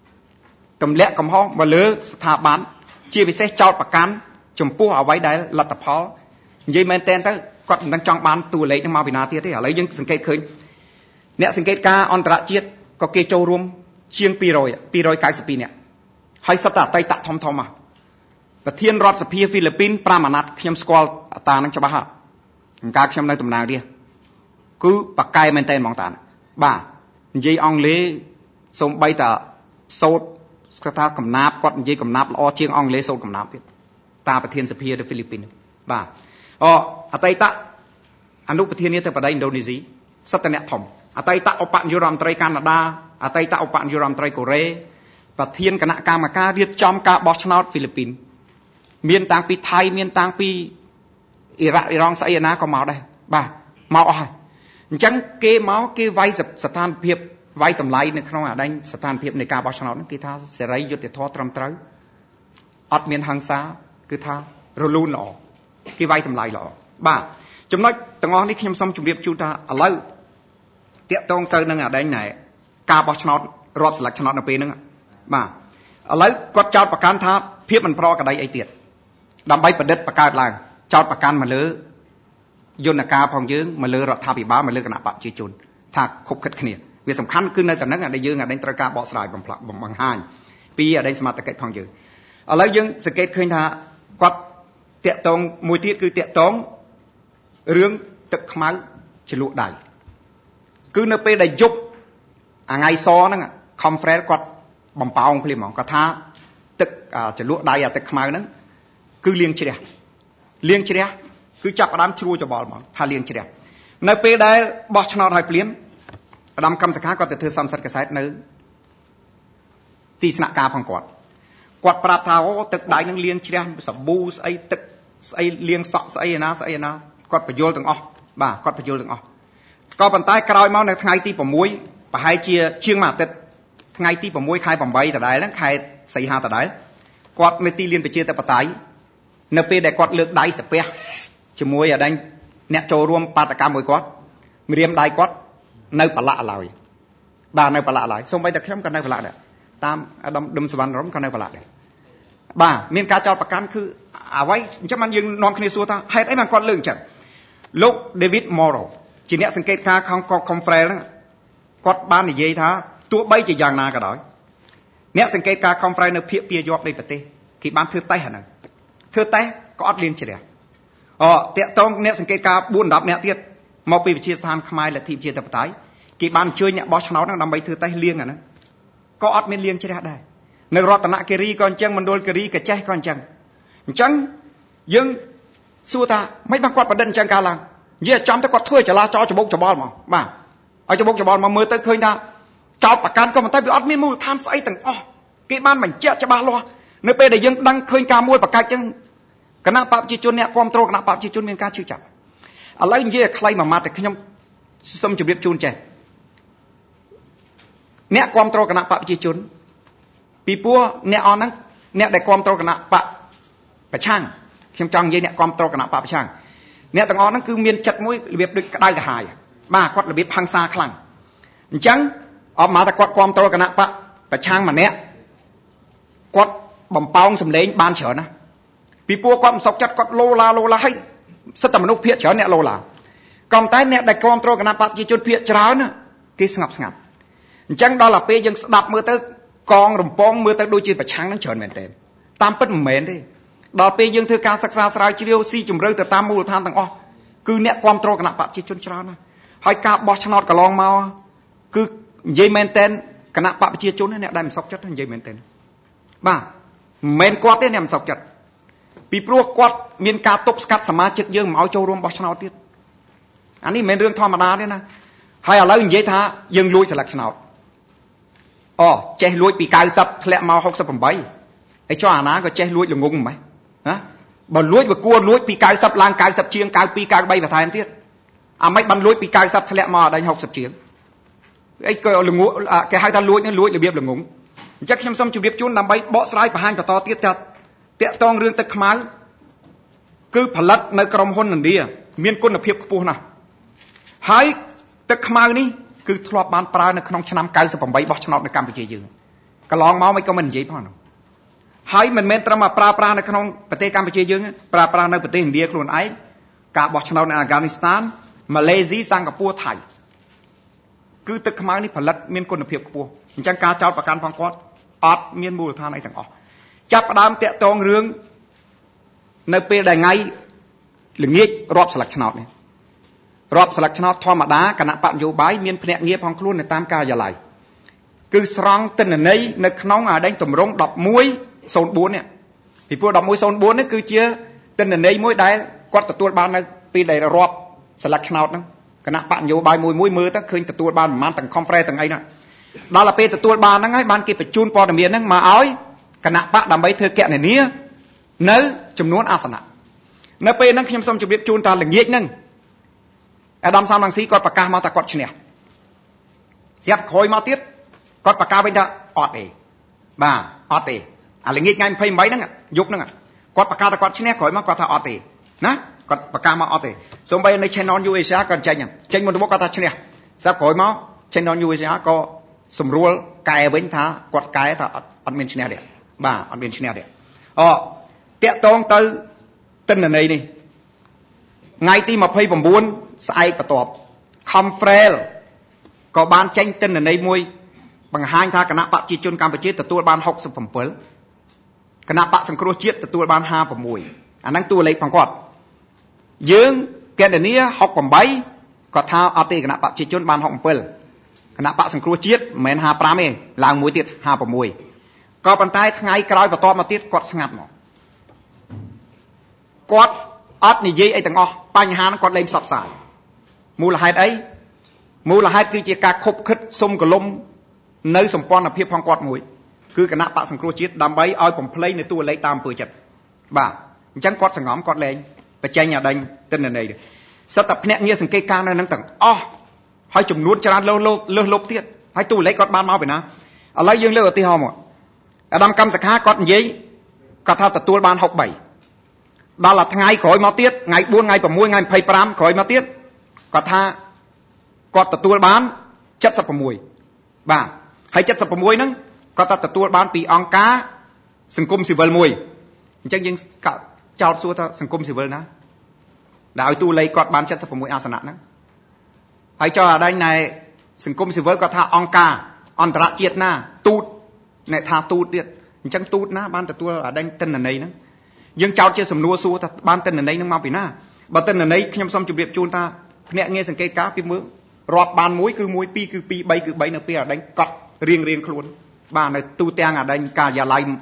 មកលើស្ថាប័នជាពិសេសចោតប្រកាន់ចំពោះអ្វីដែលលទ្ធផលនិយាយមែនតើទៅគាត់មិនចង់បានតួលេខហ្នឹងមកពីណាទៀតទេឥឡូវយើងសង្កេតឃើញអ្នកសង្កេតការអន្តរជាតិក៏គេចូលរួមជាង292នាក់ហើយសិតតែអតីតធំហ่ะប្រធានរដ្ឋសភាហ្វីលីពីន5អាណត្តិខ្ញុំស្គាល់តានឹងច្បាស់ហ่ะអង្គការខ្ញុំនៅតំណាងរាស្ត្រគឺបកកែមែនតើហ្មងតាបាទនិយាយអង់គ្លេសសូម្បីតែសូត្រគាត់ថាកំណាព្យគាត់និយាយកំណាព្យល្អជាងអង់គ្លេសសូត្រកំណាព្យទៀតតាប្រធានសភាទៅហ្វីលីពីនបាទអតីតអនុប្រធានាធិបតីឥណ្ឌូនេស៊ីសិតតអ្នកធំអតីតឧបនាយករដ្ឋមន្ត្រីកាណាដាអតីតឧបនាយករដ្ឋមន្ត្រីកូរ៉េប្រធានគណៈកម្មការរៀបចំការបោះឆ្នោតហ្វីលីពីនមានតាំងពីថៃមានតាំងពីអ៊ីរ៉ាក់អ៊ីរ៉ង់ស្អីណាក៏មកដែរបាទមកអស់ហើយអញ្ចឹងគេមកគេវាយស្ថានភាពវាយតម្លៃនៅក្នុងអាដែងស្ថានភាពនៃការបោះឆ្នោតហ្នឹងគេថាសេរីយុត្តិធម៌ត្រឹមត្រូវអត់មានហិង្សាគឺថារលូនល្អគេវាយតម្លៃល្អបាទចំណុចទាំងអស់នេះខ្ញុំសូមជម្រាបជូនថាឥឡូវតាក់ទងទៅនឹងអាដែងណែការបោះឆ្នោតរាប់ស្លឹកឆ្នោតនៅពេលហ្នឹងបាទឥឡូវគាត់ចោទប្រកាន់ថាភាពមិនប្រក្រតីអីទៀតដើម្បីប្រឌិតបង្កើតឡើងចោទប្រកាន់មកលើយន្តការផងយើងមកលើរដ្ឋាភិបាលមកលើគណៈបកប្រជាជនថាខុបខិតគ្នាវាសំខាន់គឺនៅតែនឹងដែលយើងអាដែងត្រូវការបកស្រាយបង្ហាញពីអាដែងសមត្ថកិច្ចផងយើងឥឡូវយើងសង្កេតឃើញថាគាត់តាក់ទងមួយទៀតគឺតាក់ទងរឿងទឹកខ្មៅជ្រលក់ដៃគឺនៅពេលដែលយប់អាថ្ងៃសហ្នឹងខំហ្វ្រែលគាត់បំប៉ោងភ្លាមហ្មងគាត់ថាទឹកជ្រលក់ដៃអាទឹកខ្មៅហ្នឹងគឺលាងជ្រះគឺចាប់ផ្ដើមជ្រួច្បល់ហ្មងថាលាងជ្រះនៅពេលដែលបោះឆ្នោតឲ្យភ្លាមឧត្តមកម្មសខាគាត់ទៅធ្វើសំសិទ្ធកសែតនៅទីស្នាក់ការផងគាត់ប្រាប់ថាអូទឹកដៃនឹងលាងជ្រះសាប៊ូស្អីទឹកស្អីលាងសក់ស្អីណាគាត់បញ្យល់ទាំងអស់បាទគាត់បញ្យល់ទាំងអស់ក៏ប៉ុន្តែក្រោយមកនៅថ្ងៃទី6ប្រហែលជាជាងមួយអាទិត្យថ្ងៃទី6ខែ8ដដែលហ្នឹងខែសីហាដដែលគាត់នៅទីលានប្រជាធិបតេយ្យនៅពេលដែលគាត់លើកដៃសាពះជាមួយអាដាញ់អ្នកចូលរួមបាតកម្មមួយគាត់ម្រាមដៃគាត់នៅប្រឡាក់ឡើយបាទនៅប្រឡាក់ឡើយសូម្បីតែខ្ញុំក៏នៅប្រឡាក់ដែរតាមអាដាមឌឹមសវណ្ណរមក៏នៅប្រឡាក់ដែរបាទមានការចោទប្រកាន់គឺអ្វីអញ្ចឹងបានយើងនាំគ្នាសួរថាហេតុអីបានគាត់លើកអញ្ចឹងលោក David Morrow ជាអ្នកសង្កេតការណ៍ของ Confrel ហ្នឹងគាត់បាននិយាយថាទោះបីជាយ៉ាងណាក៏ដោយអ្នកសង្កេតការណ៍ Confrel នៅភាគពាយ័ព្យនៃប្រទេសគេបានធ្វើតេស្តហ្នឹងធ្វើតេស្តក៏អត់លាងជ្រះតាក់ទងអ្នកសង្កេតការណ៍ 4-10 អ្នកទៀតមកពីវិទ្យាស្ថានខ្មែរលទ្ធិប្រជាធិបតេយ្យគេបានអញ្ជើញអ្នកបោះឆ្នោតហ្នឹងដើម្បីធ្វើតេស្តលាងអាហ្នឹងក៏អត់មានលាងជ្រះដែរនៅរតនគិរីក៏អញ្ចឹងមណ្ឌលគិរីក៏ចេះក៏អញ្ចឹងយើងសួរថាមិនបានគាត់បដិនអញ្ចឹងកាលឡើងនិយាយចំទៅគាត់ធ្វើចលាចលច្បុកច្បល់មកបាទឲ្យច្បុកច្បល់មកមើលទៅឃើញថាចោតប្រកាន់ក៏ប៉ុន្តែវាអត់មានមូលដ្ឋានស្អីទាំងអស់គេបានបញ្ជាក់ច្បាស់លាស់នៅពេលដែលយើងដឹងឃើញការមួយប្រកាសអញ្ចឹងគណៈបព្វជិជនអ្នកគ្រប់គ្រងគណៈបព្វជិជនមានការឈឺចាប់ឥឡូវនិយាយឲ្យខ្លីមួយម៉ាត់តែខ្ញុំសូមជម្រាបជូនចេះអ្នកគ្រប់គ្រងគណៈបព្វជិជនពីព្រោះអ្នកអស់ហ្នឹងអ្នកដែលគ្រប់គ្រងគណៈបព្វប្រឆាំងខ្ញុំចង់និយាយអ្នកគ្រប់គ្រងគណៈបព្វប្រឆាំងអ្នកទាំងអស់ហ្នឹងគឺមានចិត្តមួយរបៀបដូចក្តៅក្រហាយបាទគាត់របៀបហិង្សាខ្លាំងអញ្ចឹងអត់មកតែគាត់គ្រប់គ្រងគណៈបព្វប្រឆាំងម្នាក់គាត់បំប៉ោងសម្លេងបានច្រើនណាពីព្រោះគាត់មិនសុខចិត្តគាត់លោឡាហើយសិទ្ធិមនុស្សភាគច្រើនអ្នកលោឡាក៏តែអ្នកដែលគ្រប់គ្រងគណៈបព្វជិជនភាគច្រើនគេស្ងប់ស្ងាត់អញ្ចឹងដល់ទៅពេលយើងស្ដាប់មើលទៅកងរំពងមើលទៅដូចជាប្រឆាំងនឹងច្រើនមែនទេតាមពិតមិនមែនទេដល់ពេលយើងធ្វើការសិក្សាស្រាវជ្រាវស៊ីជម្រៅទៅតាមមូលដ្ឋានទាំងអស់គឺអ្នកគ្រប់គ្រងគណៈបព្វជិជនច្រើនណាស់ហើយការបោះឆ្នោតកន្លងមកគឺនិយាយមែនតែនគណៈបព្វជិជនអ្នកដែលមិនសុខចិត្តនិយាយមែនតែនបាទមិនមែនគាត់ទេអ្នកមិនសុខចិត្តពីព្រោះគាត់មានការទប់ស្កាត់សមាជិកយើងមិនឲ្យចូលរួមបោះឆ្នោតទៀតអានេះមិនមែនរឿងធម្មតាទេណាហើយឥឡូវនិយាយថាយើងលួចស្លឹកឆ្នោតចេះលួចពី90ធ្លាក់មក68ហើយចុះអាណាក៏ចេះលួចល្ងងមិនហ៎បើលួចវាគួរលួចពី90ឡើង90ជាង92 93បន្ថែមទៀតអាមិនបានលួចពី90ធ្លាក់មកដល់60ជាងអីក៏ល្ងងគេហៅថាលួចរបៀបល្ងងអញ្ចឹងខ្ញុំសូមជម្រាបជូនដើម្បីបកស្រាយបង្ហាញបន្តទៀតថាតាក់ទងរឿងទឹកខ្មៅគឺផលិតនៅក្រុមហ៊ុនឥណ្ឌាមានគុណភាពខ្ពស់ណាស់ហើយទឹកខ្មៅនេះគឺធ្លាប់បានប្រើនៅក្នុងឆ្នាំ98បោះឆ្នោតនៅកម្ពុជាយើងកន្លងមកមិនក៏មិននិយាយផងហើយមិនមែនត្រឹមតែប្រើនៅក្នុងប្រទេសកម្ពុជាយើងប្រើនៅប្រទេសឥណ្ឌាខ្លួនឯងការបោះឆ្នោតនៅអាហ្គានីស្ថានម៉ាឡេស៊ីសិង្ហបុរីថៃគឺទឹកខ្មៅនេះផលិតមានគុណភាពខ្ពស់អញ្ចឹងការចោទប្រកាន់ផងគាត់អត់មានមូលដ្ឋានអីទាំងអស់ចាប់ផ្ដើមតាក់ទងរឿងនៅពេលដែលថ្ងៃល្ងាចរាប់ស្លឹកឆ្នោតនេះរាប់ស្លឹកឆ្នោតធម្មតាគណៈបកនយោបាយមានភ្នាក់ងារផងខ្លួននៅតាមការិយាល័យគឺស្រង់ទិន្នន័យនៅក្នុងអាដែងតម្រង់1104នេះពីព្រោះ1104នេះគឺជាទិន្នន័យមួយដែលគាត់ទទួលបាននៅពេលដែលរាប់ស្លឹកឆ្នោតហ្នឹងគណៈបកនយោបាយមួយមើលទៅឃើញទទួលបានប្រមាណទាំង conference ទាំងអីណាដល់ទៅពេលទទួលបានហ្នឹងហើយបានគេបញ្ជូនព័ត៌មានហ្នឹងមកឲ្យគណៈបកដើម្បីធ្វើកណនានៅចំនួនអាសនៈនៅពេលហ្នឹងខ្ញុំសូមជម្រាបជូនថាល្ងាចហ្នឹងអាដាមសំរងស៊ីគាត់ប្រកាសមកថាគាត់ឈ្នះស្រាប់ក្រោយមកទៀតគាត់ប្រកាសវិញថាអត់ទេបាទអត់ទេអាល្ងាចថ្ងៃ28ហ្នឹងយប់ហ្នឹងគាត់ប្រកាសថាគាត់ឈ្នះក្រោយមកគាត់ថាអត់ទេណាគាត់ប្រកាសមកអត់ទេសូម្បីនៅ Channel News Asia គាត់ចេញមុនទៅគាត់ថាឈ្នះស្រាប់ក្រោយមក Channel News Asia ក៏សម្រួលកែវិញថាគាត់កែថាអត់មានឈ្នះទេបាទអត់មានឈ្នះទេតាក់តងទៅទិន្នន័យនេះថ្ងៃទី29ស្អែកបន្ទាប់ Confrel ក៏បានចេញទិន្នន័យមួយបង្ហាញថាគណៈបព្វជិជនកម្ពុជាទទួលបាន67គណៈបកសង្គ្រោះជាតិទទួលបាន56អាហ្នឹងតួលេខផងគាត់យើងកណ្ដនី68គាត់ថាអត់ទេគណៈបព្វជិជនបាន67គណៈបកសង្គ្រោះជាតិមិនមែន55ទេឡើងមួយទៀត56ក៏ប៉ុន្តែថ្ងៃក្រោយបន្ទាប់មកទៀតគាត់ស្ងាត់មកគាត់អត់និយាយអីទាំងអស់បញ្ហាហ្នឹងគាត់លែងផ្សព្វផ្សាយមូលហេតុអីមូលហេតុគឺជាការខົບខិតសុំកលុំនៅសម្ព័ន្ធភាពផងគាត់មួយគឺគណៈបកសង្គ្រោះជាតិដើម្បីឲ្យបំភ្លៃនៅតួលេខតាមអំពើចិត្តបាទអញ្ចឹងគាត់សង្ងំគាត់លែងបញ្ចេញឲ្យដេញទិន្នន័យសិតតែភ្នាក់ងារសង្កេតការនៅនឹងទាំងអស់ហើយចំនួនច្រើនលើសលប់ទៀតហើយតួលេខគាត់បានមកពីណាឥឡូវយើងលើកឧទាហរណ៍មកអាដាមកម្មសខាគាត់និយាយគាត់ថាទទួលបាន63ដល់ថ្ងៃក្រោយមកទៀតថ្ងៃ4ថ្ងៃ6ថ្ងៃ25ក្រោយមកទៀតគាត់ថាគាត់ទទួលបាន76បាទហើយ76ហ្នឹងគាត់ថាទទួលបានពីអង្គការសង្គមស៊ីវិលមួយអញ្ចឹងយើងចោទសួរថាសង្គមស៊ីវិលណាដែលឲ្យតួលេខគាត់បាន76អាសនៈហ្នឹងហើយចោលអាដាញ់ណែសង្គមស៊ីវិលគាត់ថាអង្គការអន្តរជាតិណាទូតអ្នកថាទូតទៀតអញ្ចឹងទូតណាបានទទួលអាដាញ់ទិន្នន័យហ្នឹងយើងចោទជាសំណួរសួរថាបានទិន្នន័យហ្នឹងមកពីណាបើទិន្នន័យខ្ញុំសូមជម្រាបជូនថាភ្នាក់ងារសង្កេតការពីមើលរាប់បាន1គឺ1 2គឺ2 3គឺ3នៅពេលអាដាញ់កត់រៀងខ្លួនបាទនៅទូទាំងអាដាញ់ការិយាល័យ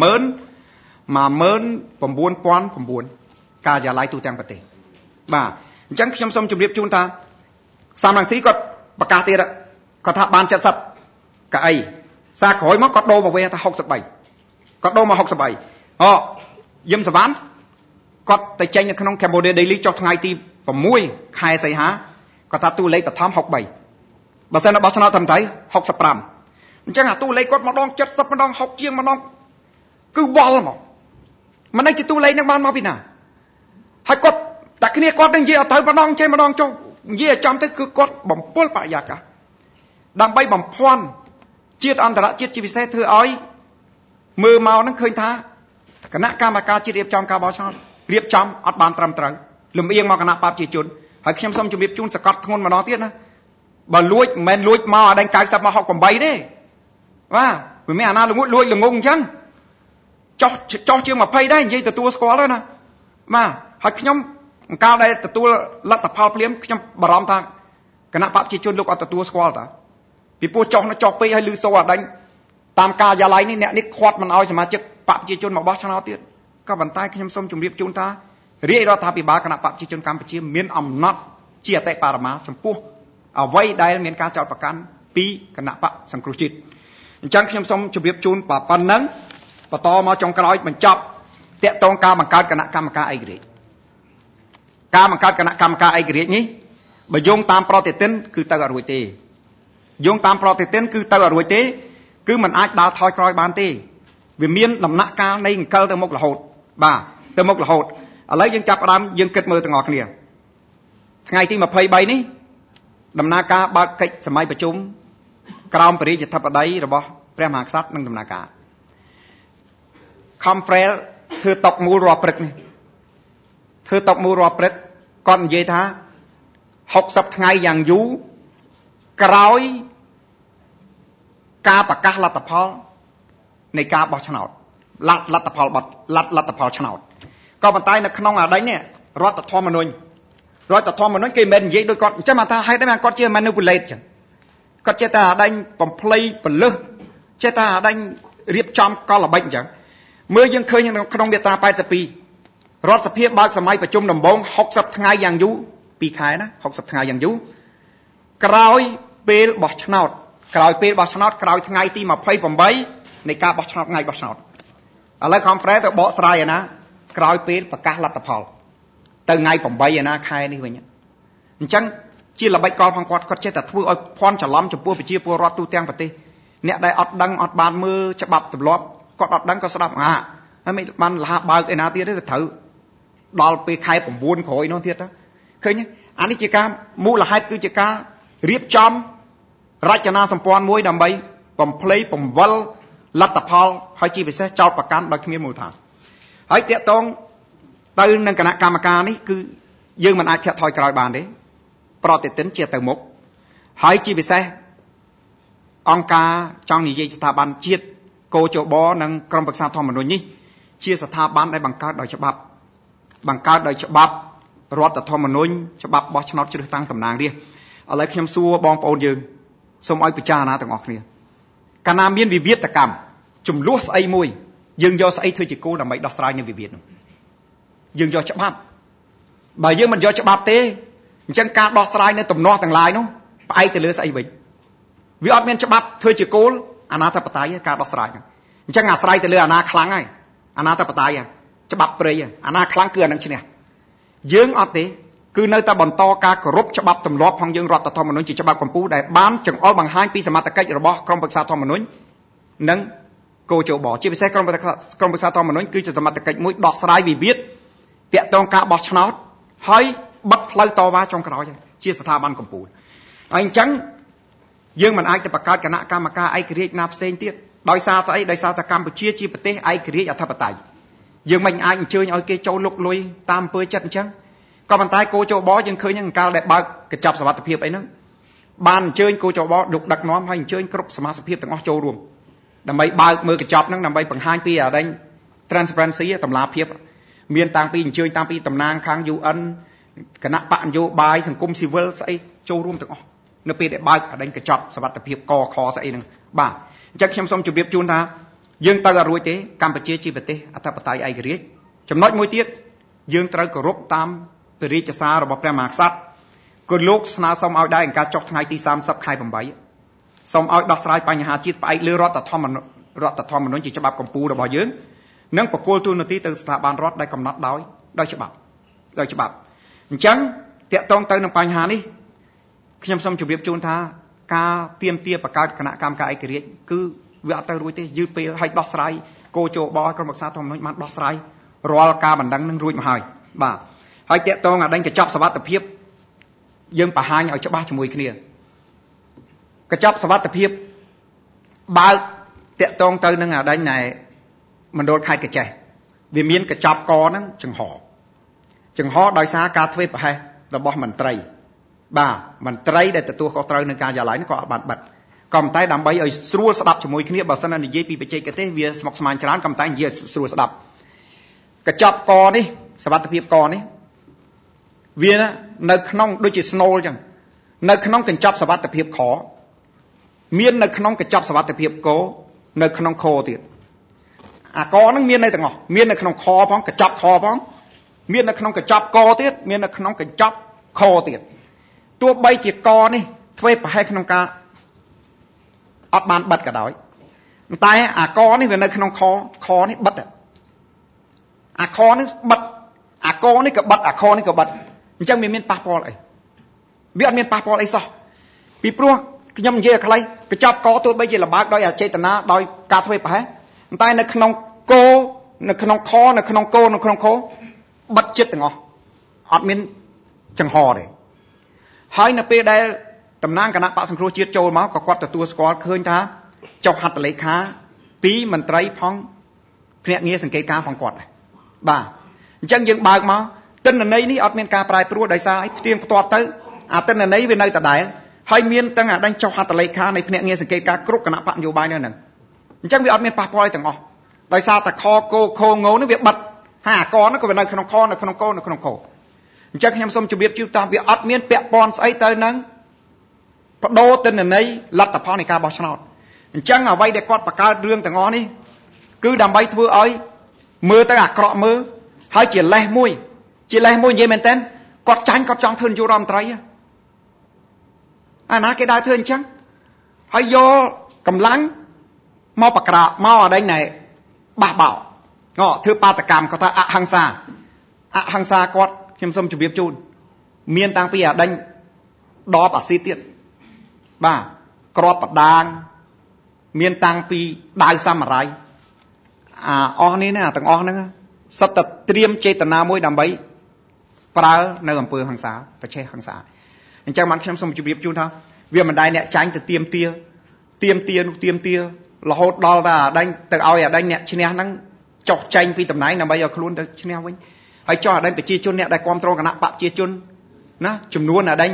19009 ការិយាល័យទូទាំងប្រទេសបាទអញ្ចឹងខ្ញុំសូមជម្រាបជូនថាសំរងស៊ីគាត់ប្រកាសទៀតគាត់ថាបាន70កៅអីសារក្រោយមកគាត់ដូរមកវិញថា63គាត់ដូរមក63យឹមសវណ្ណគាត់ទៅចេញនៅក្នុង Cambodia Daily ចុះថ្ងៃទី6ខែសីហាគាត់ថាតួលេខបឋម63បើសិនរបស់ឆ្នោតត្រឹមត្រូវ65អញ្ចឹងអាតួលេខគាត់ម្ដង70ម្ដង60ជាងម្ដងគឺវល់មកមិនដឹងជាតួលេខនឹងបានមកពីណាហើយគាត់តែគ្នាគាត់នឹងនិយាយអត់ត្រូវម្ដងចេះម្ដងចុះនិយាយឲ្យចំទៅគឺគាត់បំពុលបរិយាកាសដើម្បីបំភាន់ជាតិអន្តរជាតិជាពិសេសធ្វើឲ្យមើលមកនឹងឃើញថាគណៈកម្មការជាតិរៀបចំការបោះឆ្នោតរៀបចំអត់បានត្រឹមត្រូវលំអៀងមកគណៈបព្វជិជនហើយខ្ញុំសូមជម្រាបជូនសកត់ធ្ងន់ម្ដងទៀតណាបើលួចមិនមែនលួចមកអាដែង90មក68ទេបាទវាមានអាណាលួចល្ងងអញ្ចឹងចោះជាង20ដែរនិយាយទទួលស្គាល់ទៅណាបាទហើយខ្ញុំកាលដែលទទួលលទ្ធផលភ្លាមខ្ញុំបារម្ភថាគណៈបព្វជិជនលោកអត់ទទួលស្គាល់តាពីព្រោះចោះពេកហើយលឺសូរអាដែងតាមការិយាល័យនេះអ្នកនេះខាត់មិនអោយសមាជិកបព្វជិជនមកបោះឆ្នោតទៀតក៏ប៉ុន្តែខ្ញុំសូមជម្រាបជូនថារាជរដ្ឋាភិបាលគណៈបព្វជិជនកម្ពុជាមានអំណត់ជាអតិបរមាចំពោះអ្វីដែលមានការចោទប្រកាន់ពីគណៈបព្វសង្គ្រោះជាតិអញ្ចឹងខ្ញុំសូមជម្រាបជូនប៉ុណ្ណឹងបន្តមកចុងក្រោយបញ្ចប់តាក់ទងការបង្កើតគណៈកម្មការឯករាជ្យការបង្កើតគណៈកម្មការឯករាជ្យនេះបើយោងតាមប្រតិទិនគឺទៅអត់រួចទេយោងតាមប្រតិទិនគឺទៅអត់រួចទេគឺมันអាចដើរថយក្រោយបានទេវាមានដំណាក់កាលនៃអង្គលទៅមុខរហូតបាទទៅមុខរហូតឥឡូវយើងចាប់ផ្ដើមយើងគិតមើលទាំងអស់គ្នាថ្ងៃទី23នេះដំណើរការបើកកិច្ចសម័យប្រជុំក្រោមព្រះរាជធិបតីរបស់ព្រះមហាក្សត្រនឹងដំណើរការ Conference ធ្វើតុកមូលរាល់ព្រឹកនេះធ្វើតុកមូលរាល់ព្រឹកគាត់និយាយថា60ថ្ងៃយ៉ាងយូរក្រោយការប្រកាសលទ្ធផលនៃការបោះឆ្នោតលទ្ធផលឆ្នោតក៏ប៉ុន្តែនៅក្នុងអាដែងនេះរដ្ឋធម្មនុញ្ញគេមិននិយាយដោយគាត់អញ្ចឹងមកថាហេតុអីគាត់ជា manipulate ចឹងគាត់ចេះតែអាដែងបំភ្លៃពលឹះចេះតែអាដែងរៀបចំកលល្បិចអញ្ចឹងមើលយើងឃើញក្នុងមាត្រា82រដ្ឋសភាបើកសម័យប្រជុំដំបូង60ថ្ងៃយ៉ាងយូរ2ខែណា60ថ្ងៃយ៉ាងយូរក្រោយពេលបោះឆ្នោតក្រោយថ្ងៃទី28នៃការបោះឆ្នោតថ្ងៃបោះឆ្នោតឥឡូវ Conference ទៅបកស្រាយឯណាក្រោយពេលប្រកាសលទ្ធផលទៅថ្ងៃ8ឯណាខែនេះវិញអញ្ចឹងជាល្បិចកលផងគាត់ចេះតែធ្វើឲ្យភ័ន្តច្រឡំចំពោះប្រជាពលរដ្ឋទូទាំងប្រទេសអ្នកដែលអត់ដឹងអត់បានមើលច្បាប់ទម្លាប់គាត់អត់ដឹងក៏ស្ដាប់ហើយមិនបានលះបើកឯណាទៀតទេក៏ត្រូវដល់ពេលខែ9ក្រោយនោះទៀតទៅឃើញអានេះជាការមូលហេតុគឺជាការរៀបចំរចនាសម្ព័ន្ធមួយដើម្បីបំភ្លៃបំវិលលទ្ធផលហើយជាពិសេសចោតប្រកាន់ដោយគ្មានមូលដ្ឋានហើយតាក់ទងទៅនឹងគណៈកម្មការនេះគឺយើងមិនអាចធាក់ថយក្រោយបានទេប្រតិទិនជាទៅមុខហើយជាពិសេសអង្គការចង់និយាយស្ថាប័នជាតិកោជបនិងក្រុមប្រឹក្សាធម្មនុញ្ញនេះជាស្ថាប័នដែលបង្កើតដោយច្បាប់រដ្ឋធម្មនុញ្ញច្បាប់បោះឆ្នោតជ្រើសតាំងតំណាងរាស្ត្រឥឡូវខ្ញុំសួរបងប្អូនយើងសូមឲ្យពិចារណាទាំងអស់គ្នាកាលណាមានវិវាទកម្មចំនួនស្អីមួយយើងយកស្អីធ្វើជាគោលដើម្បីដោះស្រាយនៅវិវាទនោះយើងយកច្បាប់បើយើងមិនយកច្បាប់ទេអញ្ចឹងការដោះស្រាយនៅទំនាស់ទាំងឡាយនោះផ្អែកទៅលើស្អីវិញវាអត់មានច្បាប់ធ្វើជាគោលអាណាធិបតេយ្យការដោះស្រាយហ្នឹងអញ្ចឹងអាស្រ័យទៅលើអាណាខ្លាំងហើយអាណាធិបតេយ្យច្បាប់ព្រៃអាណាខ្លាំងគឺអានឹងឈ្នះយើងអត់ទេគឺនៅតែបន្តការគោរពច្បាប់ទម្លាប់ផងយើងរដ្ឋធម្មនុញ្ញជាច្បាប់កម្ពុជាដែលបានចង្អុលបង្ហាញពីសមត្ថកិច្ចរបស់ក្រុមប្រឹក្សាធម្មនុញ្ញនិងគោចបជាពិសេសក្រុមប្រឹក្សាធម្មនុញ្ញគឺជាសមត្ថកិច្ចមួយដោះស្រាយវិវាទតាក់ទងការបោះឆ្នោតហើយបិទផ្លូវតវ៉ាចុងក្រោយជាស្ថាប័នកម្ពុជាហើយអញ្ចឹងយើងមិនអាចទៅបង្កើតគណៈកម្មការឯករាជ្យណាផ្សេងទៀតដោយសារស្អីដោយសារតែកម្ពុជាជាប្រទេសឯករាជ្យអធិបតេយ្យយើងមិនអាចអញ្ជើញឲ្យគេចូលលុកលុយតាមអំពើចិត្តអញ្ចឹងក៏ប៉ុន្តែគោចបយើងឃើញហ្នឹងកាលដែលបើកកញ្ចប់សុវត្ថិភាពអីហ្នឹងបានអញ្ជើញគោចបដឹកនាំហើយអញ្ជើញគ្រប់សមាជិកភាពទាំងអស់ចូលរួមដើម្បីបើកមើលកញ្ចប់ហ្នឹងដើម្បីបង្ហាញពីអាដែង transparency តម្លាភាពមានតាំងពីអញ្ជើញតាំងពីតំណាងខាង UN គណៈបកនយោបាយសង្គមស៊ីវិលស្អីចូលរួមទាំងអស់នៅពេលដែលបើកអាដែងកញ្ចប់សុវត្ថិភាពកខស្អីហ្នឹងបាទអញ្ចឹងខ្ញុំសូមជម្រាបជូនថាយើងទៅអត់រួចទេកម្ពុជាជាប្រទេសអធិបតេយ្យឯករាជ្យចំណុចមួយទៀតយើងត្រូវគោរពតាមព្រះរាជសាររបស់ព្រះមហាក្សត្រក៏លោកស្នើសុំឲ្យដែរអង្គការចុះថ្ងៃទី30ខែ8សូមឲ្យដោះស្រាយបញ្ហាជាតិផ្អែកលើរដ្ឋធម្មនុញ្ញជាច្បាប់កម្ពុជារបស់យើងនិងបកគលទូនាទីទៅស្ថាប័នរដ្ឋដែលកំណត់ដោយច្បាប់អញ្ចឹងតាក់ទងទៅនឹងបញ្ហានេះខ្ញុំសូមជម្រាបជូនថាការទៀមទាបង្កើតគណៈកម្មការឯករាជ្យគឺវាអត់ទៅរួចទេយឺតពេលឲ្យដោះស្រាយគោចបក្រុមប្រឹក្សាធម្មនុញ្ញបានដោះស្រាយរាល់ការបណ្ដឹងនឹងរួចមកហើយបាទហើយតាក់ទងអាដែងកញ្ចប់សុវត្ថិភាពយើងបង្ហាញឲ្យច្បាស់ជាមួយគ្នាកញ្ចប់សុវត្ថិភាពបើកតាក់ទងទៅនឹងអាដែងណែមណ្ឌលខេត្តកញ្ចេះវាមានកញ្ចប់កហ្នឹងចង្ហដោយសារការធ្វើប្រហែសរបស់មន្ត្រីបាទមន្ត្រីដែលទទួលខុសត្រូវនឹងការយ៉ាឡៃនេះក៏បានបិទក៏ប៉ុន្តែដើម្បីឲ្យស្រួលស្ដាប់ជាមួយគ្នាបើសិនណានិយាយពីបច្ចេកទេសវាស្មុគស្មាញច្រើនក៏ប៉ុន្តែនិយាយស្រួលស្ដាប់កញ្ចប់កនេះសុវត្ថិភាពកនេះវានៅក្នុងដូចជាស្នូលអញ្ចឹងនៅក្នុងកញ្ចប់សុវត្ថិភាពខមាននៅក្នុងកញ្ចប់សុវត្ថិភាពកនៅក្នុងខទៀតអាកហ្នឹងមាននៅទាំងអស់មាននៅក្នុងខផងកញ្ចប់ខផងមាននៅក្នុងកញ្ចប់កទៀតមាននៅក្នុងកញ្ចប់ខទៀតទោះបីជាកនេះធ្វើប្រហែលក្នុងការអត់បានបិទក៏ដោយតែអាកនេះវានៅក្នុងខនេះបិទអាខនេះបិទអាកនេះក៏បិទអាខនេះក៏បិទអញ្ចឹងវាមានប៉ះពាល់អីវាអត់មានប៉ះពាល់អីសោះពីព្រោះខ្ញុំនិយាយឲ្យខ្លីកញ្ចប់កទោះបីជាលំបាកដោយអចេតនាដោយការធ្វើប្រហែសតែនៅក្នុងគោនៅក្នុងខនៅក្នុងគោនៅក្នុងខោបិទចិត្តទាំងអស់អត់មានចង្ហទេហើយនៅពេលដែលតំណាងគណៈបកសង្គ្រោះជាតិចូលមកក៏គាត់ទទួលស្គាល់ឃើញថាចុះហត្ថលេខាពីមន្ត្រីផងភ្នាក់ងារសង្កេតការផងគាត់ដែរបាទអញ្ចឹងយើងបើកមកទិន្នន័យនេះអត់មានការប្រែប្រួលដោយសារឲ្យផ្ទៀងផ្ទាត់ទៅអាទិន្នន័យវានៅដដែលហើយមានទាំងអាដេញចុះហត្ថលេខានៃភ្នាក់ងារសង្កេតការគ្រប់គណៈបកនយោបាយនៅហ្នឹងអញ្ចឹងវាអត់មានប៉ះពាល់ទាំងអស់ដោយសារតែខគោខងងនេះវាបិទហើយអាកនោះក៏វានៅក្នុងខនៅក្នុងគោនៅក្នុងខអញ្ចឹងខ្ញុំសូមជម្រាបជូនថាវាអត់មានពាក់ព័ន្ធស្អីទៅនឹងបដូរទិន្នន័យលទ្ធផលនៃការបោះឆ្នោតអញ្ចឹងអ្វីដែលគាត់បង្កើតរឿងទាំងអស់នេះគឺដើម្បីធ្វើឲ្យមើលទៅអាក្រក់មើលហើយជាលេសមួយនិយាយមែនតើគាត់ចាញ់គាត់ចង់ធ្វើនាយករដ្ឋមន្ត្រីអាណាគេដើរធ្វើអញ្ចឹងហើយយកកម្លាំងមកបក្រាមកអីណែបះបោធ្វើបាតកម្មគាត់ថាអហិង្សាគាត់ខ្ញុំសូមជម្រាបជូនមានតាំងពីអាដេញដបអាស៊ីតទៀតបាទក្របបដាងមានតាំងពីដាវសាមរ័យអស់នេះណាទាំងអស់ហ្នឹងសិតតែត្រៀមចេតនាមួយដើម្បីប្រើនៅអំពើហិង្សាប្រឆេះហិង្សាអញ្ចឹងបានខ្ញុំសូមជម្រាបជូនថាវាមិនដែលអ្នកចាញ់ទៅទៀមទារហូតដល់តែអាដេញទៅឲ្យអាដេញអ្នកឈ្នះហ្នឹងចុះចែងពីតំណែងដើម្បីឲ្យខ្លួនទៅឈ្នះវិញហើយចុះអាដេញប្រជាជនអ្នកដែលគ្រប់គ្រងគណៈបកប្រជាជនណាចំនួនអាដេញ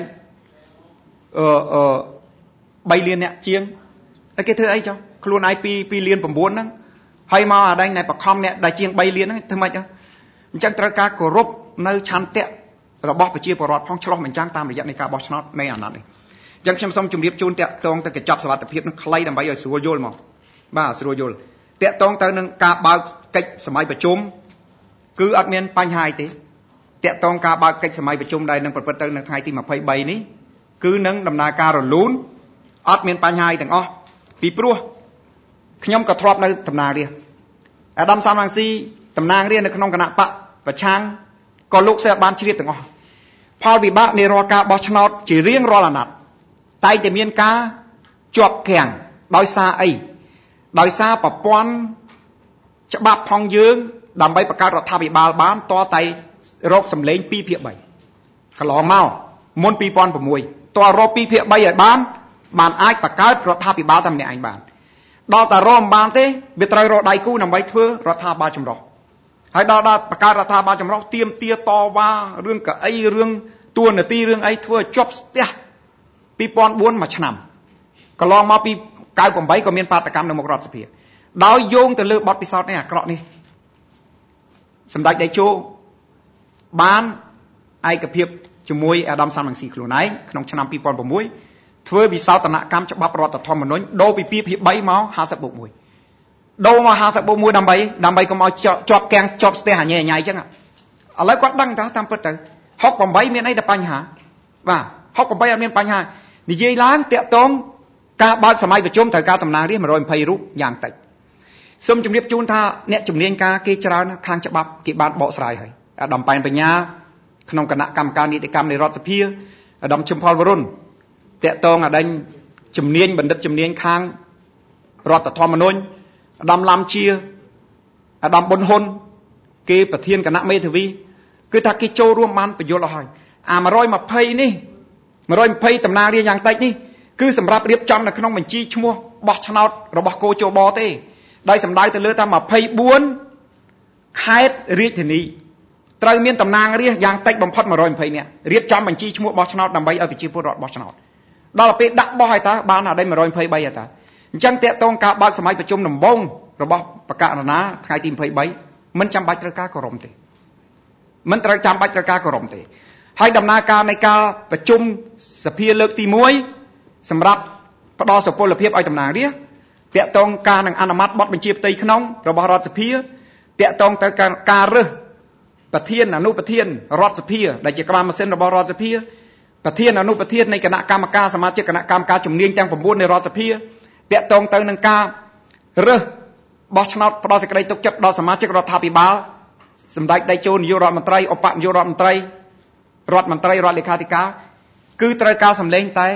3លានអ្នកជាងហើយគេធ្វើអីចុះខ្លួនឯង2លាន9ហ្នឹងហើយមកអាដេញណែបខំអ្នកដែលជាង3លានហ្នឹងធ្វើម៉េចអញ្ចឹងត្រូវការគោរពនៅឆន្ទៈរបស់ប្រជាពលរដ្ឋផងឆ្លោះបញ្ចាំងតាមរយៈនៃការបោះឆ្នោតនៃអាណត្តិនេះអញ្ចឹងខ្ញុំសូមជម្រាបជូនតាក់ទងទៅកញ្ចប់សុវត្ថិភាពនឹងខ្លីដើម្បីឲ្យស្រួលយល់មកបាទស្រួលយល់តាក់ទងទៅនឹងការបើកកិច្ចសម័យប្រជុំគឺអត់មានបញ្ហាអីទេតាក់ទងការបើកកិច្ចសម័យប្រជុំដែលនឹងប្រព្រឹត្តទៅនៅថ្ងៃទី23នេះគឺនឹងដំណើរការរលូនអត់មានបញ្ហាអីទាំងអស់ពីព្រោះខ្ញុំក៏ធ្លាប់នៅតំណាងរាស្ត្រអាដាមសំរងស៊ីតំណាងរាស្ត្រនៅក្នុងគណៈបកប្រឆាំងក៏លោកសេបានជ្រាបទាំងអស់ផលវិបាកនៃរាល់ការបោះឆ្នោតជារៀងរាល់អាណត្តិតែតែមានការជាប់គាំងដោយសារអីដោយសារប្រព័ន្ធច្បាប់ផងយើងដើម្បីបង្កើតរដ្ឋាភិបាលបានតតែរកសម្លេង 2/3 កន្លងមកមុន 2006 តរក 2/3 ឲ្យបានអាចបង្កើតរដ្ឋាភិបាលតែម្នាក់ឯងបានដល់តែរកមិនបានទេវាត្រូវរកដៃគូដើម្បីធ្វើរដ្ឋាភិបាលចម្រុះហើយដល់បង្កើតរដ្ឋាភិបាលចម្រុះទាមទារតវ៉ារឿងកៅអីរឿងតួនាទីរឿងអីធ្វើឲ្យជាប់ស្ទះ 2004 មួយឆ្នាំកន្លងមកពី98ក៏មានបាតកម្មនៅមុខរដ្ឋសភាដោយយោងទៅលើបទពិសោធន៍នេះអាក្រក់នេះសម្ដេចតេជោបានឯកភាពជាមួយអាដាមសំរងស៊ីខ្លួនឯងក្នុងឆ្នាំ 2006 ធ្វើវិសោធនកម្មច្បាប់រដ្ឋធម្មនុញ្ញដូរពី 2/3 មក 50/1 ដូរមក 50/1 ដើម្បីកុំឲ្យជាប់គាំងជាប់ស្ទះអញ្ញែអញ្ញៃអញ្ចឹងឥឡូវគាត់ដឹងតើតាមពិតទៅ68មានអីតែបញ្ហាបាទ68អត់មានបញ្ហានិយាយឡើងតាក់ទងការបើកសម័យប្រជុំត្រូវការតំណាងរាស្ត្រ120រូបយ៉ាងតិចសូមជម្រាបជូនថាអ្នកជំនាញការគេច្រើនខាងច្បាប់គេបានបកស្រាយហើយអាដាមប៉ែនបញ្ញាក្នុងគណៈកម្មការនីតិកម្មនៃរដ្ឋសភាអាដាមឈឹមផលវរុនតាក់ទងអាដេញជំនាញបណ្ឌិតជំនាញខាងរដ្ឋធម្មនុញ្ញអាដាមឡាំជាអាដាមប៊ុនហ៊ុនគេប្រធានគណៈមេធាវីគឺថាគេចូលរួមបានបញ្យល់អស់ហើយអា120នេះ120តំណាងរាស្ត្រយ៉ាងតិចនេះគឺសម្រាប់រៀបចំនៅក្នុងបញ្ជីឈ្មោះបោះឆ្នោតរបស់កោជបទេដោយសម្ដៅទៅលើថា24ខេត្តរាជធានីត្រូវមានតំណាងរាស្ត្រយ៉ាងតិចបំផុត120នាក់រៀបចំបញ្ជីឈ្មោះបោះឆ្នោតដើម្បីឲ្យប្រជាពលរដ្ឋបោះឆ្នោតដល់ពេលដាក់បោះឲ្យតើបានអាដេញ123ឲ្យតើអញ្ចឹងតាក់ទងការបើកសម័យប្រជុំដំបូងរបស់បកកណ្ណាថ្ងៃទី23មិនចាំបាច់ត្រូវការគោរមទេមិនត្រូវចាំបាច់ត្រូវការគោរមទេហើយដំណើរការនៃការប្រជុំសភាលើកទី1សម្រាប់ផ្ដល់សុពលភាពឲ្យតំណាងរាស្ត្រតាក់ទងការនឹងអនុម័តបទបញ្ជាផ្ទៃក្នុងរបស់រដ្ឋសភាតាក់ទងទៅការរើសប្រធានអនុប្រធានរដ្ឋសភាដែលជាក្បាលម៉ាស៊ីនរបស់រដ្ឋសភាប្រធានអនុប្រធាននៃគណៈកម្មការសមាជិកគណៈកម្មការជំនាញទាំង9នៃរដ្ឋសភាតាក់ទងទៅនឹងការរើសបោះឆ្នោតផ្ដល់សេចក្តីទុកចិត្តដល់សមាជិករដ្ឋាភិបាលសម្ដេចតេជោនាយករដ្ឋមន្ត្រីឧបនាយករដ្ឋមន្ត្រីរដ្ឋលេខាធិការគឺត្រូវការសម្លេងតែ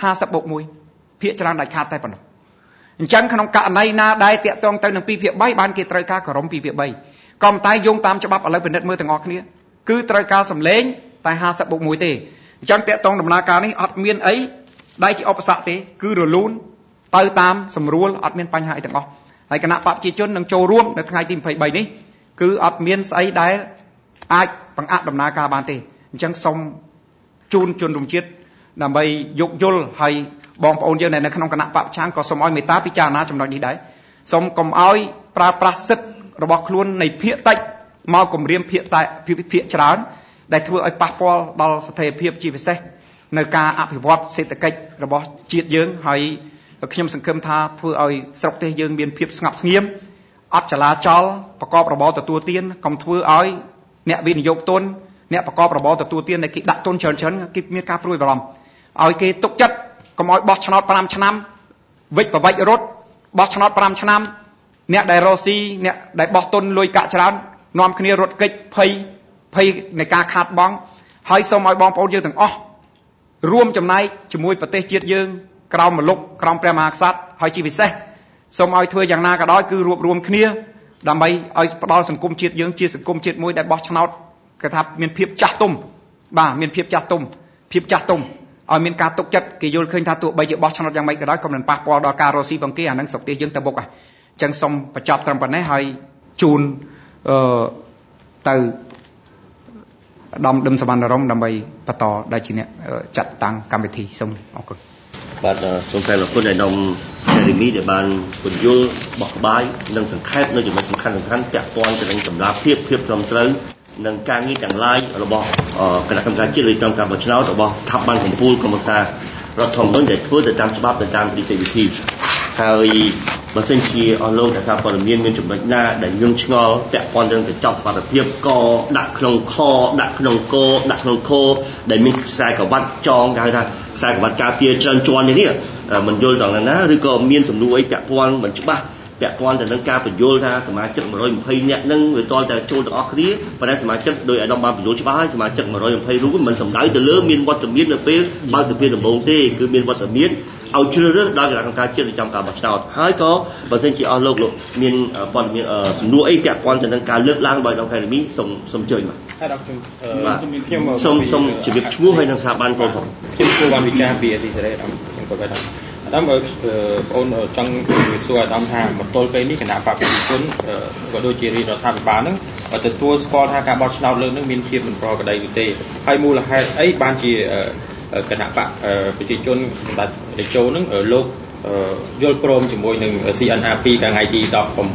50/1 ភាគច្រើនដាច់ខាតតែប៉ុណ្ណោះអញ្ចឹងក្នុងករណីណាដែលតាក់ទងទៅនឹង 2/3 បានគេត្រូវការគោរម 2/3 ក៏តែយោងតាមច្បាប់ឥឡូវពិនិត្យមើលទាំងអស់គ្នាគឺត្រូវការសម្លេងតែ 50/1 ទេអញ្ចឹងតាក់ទងដំណើរការនេះអត់មានអីដែលជាឧបសគ្គទេគឺរលូនទៅតាមសម្រួលអត់មានបញ្ហាអីទាំងអស់ហើយគណៈបព្វជិជននឹងចូលរួមនៅថ្ងៃទី23នេះគឺអត់មានស្អីដែលអាចបង្អាក់ដំណើរការបានទេអញ្ចឹងសូមជូនជនរួមជាតិដើម្បីយោគយល់ហើយបងប្អូនយើងនៅក្នុងគណៈបព្វឆាងក៏សូមឲ្យមេត្តាពិចារណាចំណុចនេះដែរសូមកុំឲ្យប្រើប្រាស់សិទ្ធិរបស់ខ្លួននៃភាគតិចមកគំរាមភាគច្រើនដែលធ្វើឲ្យប៉ះពាល់ដល់ស្ថិរភាពជាពិសេសនៅការអភិវឌ្ឍសេដ្ឋកិច្ចរបស់ជាតិយើងហើយខ្ញុំសង្ឃឹមថាធ្វើឲ្យស្រុកទេសយើងមានភាពស្ងប់ស្ងៀមអត់ចលាចលប្រកបរបរទទួលទានកុំធ្វើឲ្យអ្នកវិនិយោគទុនអ្នកប្រកបរបរទទួលទានដែលគេដាក់ទុនច្រើនគេមានការព្រួយបារម្ភឲ្យគេទុកចិត្តកុំឲ្យបោះឆ្នោត5ឆ្នាំវិច្ចប្រវិច្ចរត់បោះឆ្នោត5ឆ្នាំអ្នកដែលរស់ស៊ីអ្នកដែលបោះទុនលុយកាក់ច្រើននាំគ្នារត់គេចភ័យនៃការខាតបង់ហើយសូមឲ្យបងប្អូនយើងទាំងអស់រួមចំណែកជាមួយប្រទេសជាតិយើងក្រោមម្លប់ក្រោមព្រះមហាក្សត្រហើយជាពិសេសសូមឲ្យធ្វើយ៉ាងណាក៏ដោយគឺរួបរวมគ្នាដើម្បីឲ្យផ្ដល់សង្គមជាតិយើងជាសង្គមជាតិមួយដែលបោះឆ្នោតគេថាមានភាពចាស់ទុំបាទមានភាពចាស់ទុំឲ្យមានការទុកចិត្តគេយល់ឃើញថាទោះបីជាបោះឆ្នោតយ៉ាងម៉េចក៏ដោយក៏មិនប៉ះពាល់ដល់ការរស់ស៊ីបងគេអានឹងស្រុកទេសយើងទៅបុកអញ្ចឹងសូមបញ្ចប់ត្រឹមប៉ុណ្ណេះហើយជូនទៅដំដឹមសវណ្ណរមដើម្បីបន្តដែលជាអ្នកចាត់តាំងកម្មវិធីសូមអរគុណបាទសូមថ្លែងអរគុណដល់នំសេរីមីដែលបានពន្យល់បោះបាយនិងសង្ខេបនៅចំណុចសំខាន់ៗពាក់ព័ន្ធទៅនឹងតម្លាភាពត្រឹមត្រូវនឹងការងារទាំងឡាយរបស់គណៈកម្មការជាតិរៀបចំការបោះឆ្នោតរបស់ស្ថាប័នកម្ពុជាក្រមសាររដ្ឋធម្មនុញ្ញដែលធ្វើទៅតាមច្បាប់ទៅតាមនីតិវិធីហើយបើសិនជាអស់លោកដែលថាព័ត៌មានមានចំណុចណាដែលយើងឆ្ងល់ពាក់ព័ន្ធនឹងកញ្ចប់សុវត្ថិភាពក៏ដាក់ក្នុងខដាក់ក្នុងកដាក់ក្នុងខដែលមានខ្សែក្រវ៉ាត់ចងគេហៅថាខ្សែក្រវ៉ាត់ការពារច្រើនជាន់នេះមិនយល់ដល់ណាឬក៏មានសំណួរអីពាក់ព័ន្ធមិនច្បាស់ពាក់ព័ន្ធទៅនឹងការបញ្យល់ថាសមាជិក120នាក់នឹងវាតលតែចូលទាំងអស់គ្នាប៉ុន្តែសមាជិកដោយអាដាមបានបញ្យល់ច្បាស់ហើយសមាជិក120រូបមិនសំដៅទៅលើមានវត្តមាននៅពេលបើកសភាដំបូងទេគឺមានវត្តមានឲ្យជ្រើសរើសដល់គណៈកម្មការជាតិរៀបចំការបោះឆ្នោតហើយក៏បើសិនជាអស់លោកមានព័ត៌មានសំណួរអីពាក់ព័ន្ធទៅនឹងការលើកឡើងរបស់អង្គការនេះសូមអញ្ជើញបាទខ្ញុំសូមជម្រាបឈ្មោះហើយនឹងស្ថាប័នកូនខ្ញុំធ្វើបានវិចារពីអធិសេរីខ្ញុំក៏គាត់ថាអាដាមបងអូនចង់សួរអាដាមថាមកទល់ពេលនេះគណៈបព្វជិជនក៏ដូចជារាជរដ្ឋាភិបាលហ្នឹងទទួលស្គាល់ថាការបោះឆ្នោតលើកនេះមានភាពមិនប្រក្រតីនោះទេហើយមូលហេតុអីបានជាគណៈបព្វប្រជាជនសម្ដេចតេជោនឹងលោកយល់ព្រមជាមួយនឹង CNRP កាលថ្ងៃទី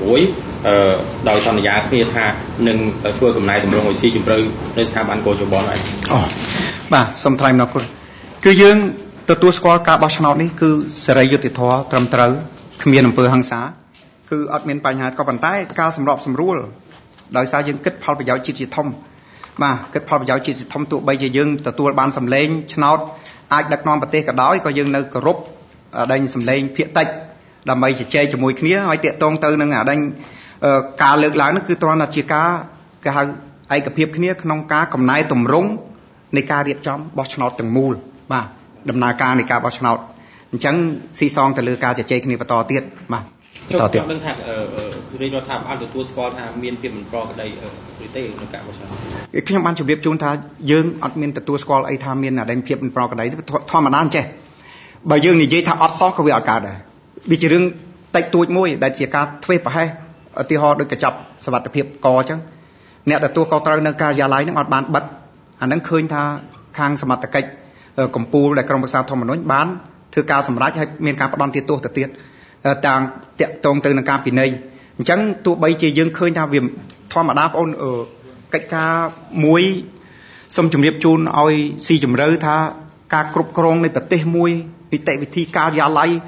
16ដោយសន្យាគ្នាថានឹងធ្វើកំណែតម្រង់ឲ្យស៊ីជម្រៅនៅស្ថាប័នកោជបហើយបាទសូមថ្លែងអំណរគុណគឺយើងទទួលស្គាល់ការបោះឆ្នោតនេះគឺសេរីយុត្តិធម៌ត្រឹមត្រូវគ្មានអំពើហិង្សាគឺអត់មានបញ្ហាក៏ប៉ុន្តែការសម្របសម្រួលដោយសារយើងគិតផលប្រយោជន៍ជាតិជាធំបាទគិតផលប្រយោជន៍ជាតិជាធំទោះបីជាយើងទទួលបានសម្លេងឆ្នោតអាចដឹកនាំប្រទេសក៏ដោយក៏យើងនៅគោរពដេញសម្លេងភាគតិចដើម្បីជជែកជាមួយគ្នាហើយតាកតងទៅនឹងដេញការលើកឡើងនោះគឺគ្រាន់តែជាការគេហៅឯកភាពគ្នាក្នុងការកំណែតម្រង់នៃការរៀបចំបោះឆ្នោតទាំងមូលបាទដំណើរការនៃការបោះឆ្នោតអញ្ចឹងស៊ីសងទៅលើការជជែកគ្នាបន្តទៀតបាទបន្តទៀតខ្ញុំដឹងថារាជរដ្ឋាភិបាលទទួលស្គាល់ថាមានភាពមិនប្រក្រតីឬទេនៅការបោះឆ្នោតខ្ញុំបានជម្រាបជូនថាយើងអត់មានទទួលស្គាល់អីថាមានអីភាពមិនប្រក្រតីធម្មតាអញ្ចេះបើយើងនិយាយថាអត់សោះក៏វាអត់កើតដែរវាជារឿងតិចតួចមួយដែលជាការធ្វេសប្រហែសឧទាហរណ៍ដូចកញ្ចប់សុវត្ថិភាពកអញ្ចឹងអ្នកទទួលខុសត្រូវនៅការិយាល័យនឹងអត់បានបិទអានឹងឃើញថាខាងសមត្ថកិច្ចកម្ពុជាដែលក្រមប្រឹក្សាធម្មនុញ្ញបានធ្វើការសម្រេចហើយមានការផ្ដន់ទោសទៅទៀតតាមតាក់ទងទៅនឹងការពិន័យអញ្ចឹងទោះបីជាយើងឃើញថាវាធម្មតាបងអូនកិច្ចការមួយសូមជម្រាបជូនឲ្យស៊ីជម្រៅថាការគ្រប់គ្រងនៃប្រទេសមួយនីតិវិធីការិយាល័យ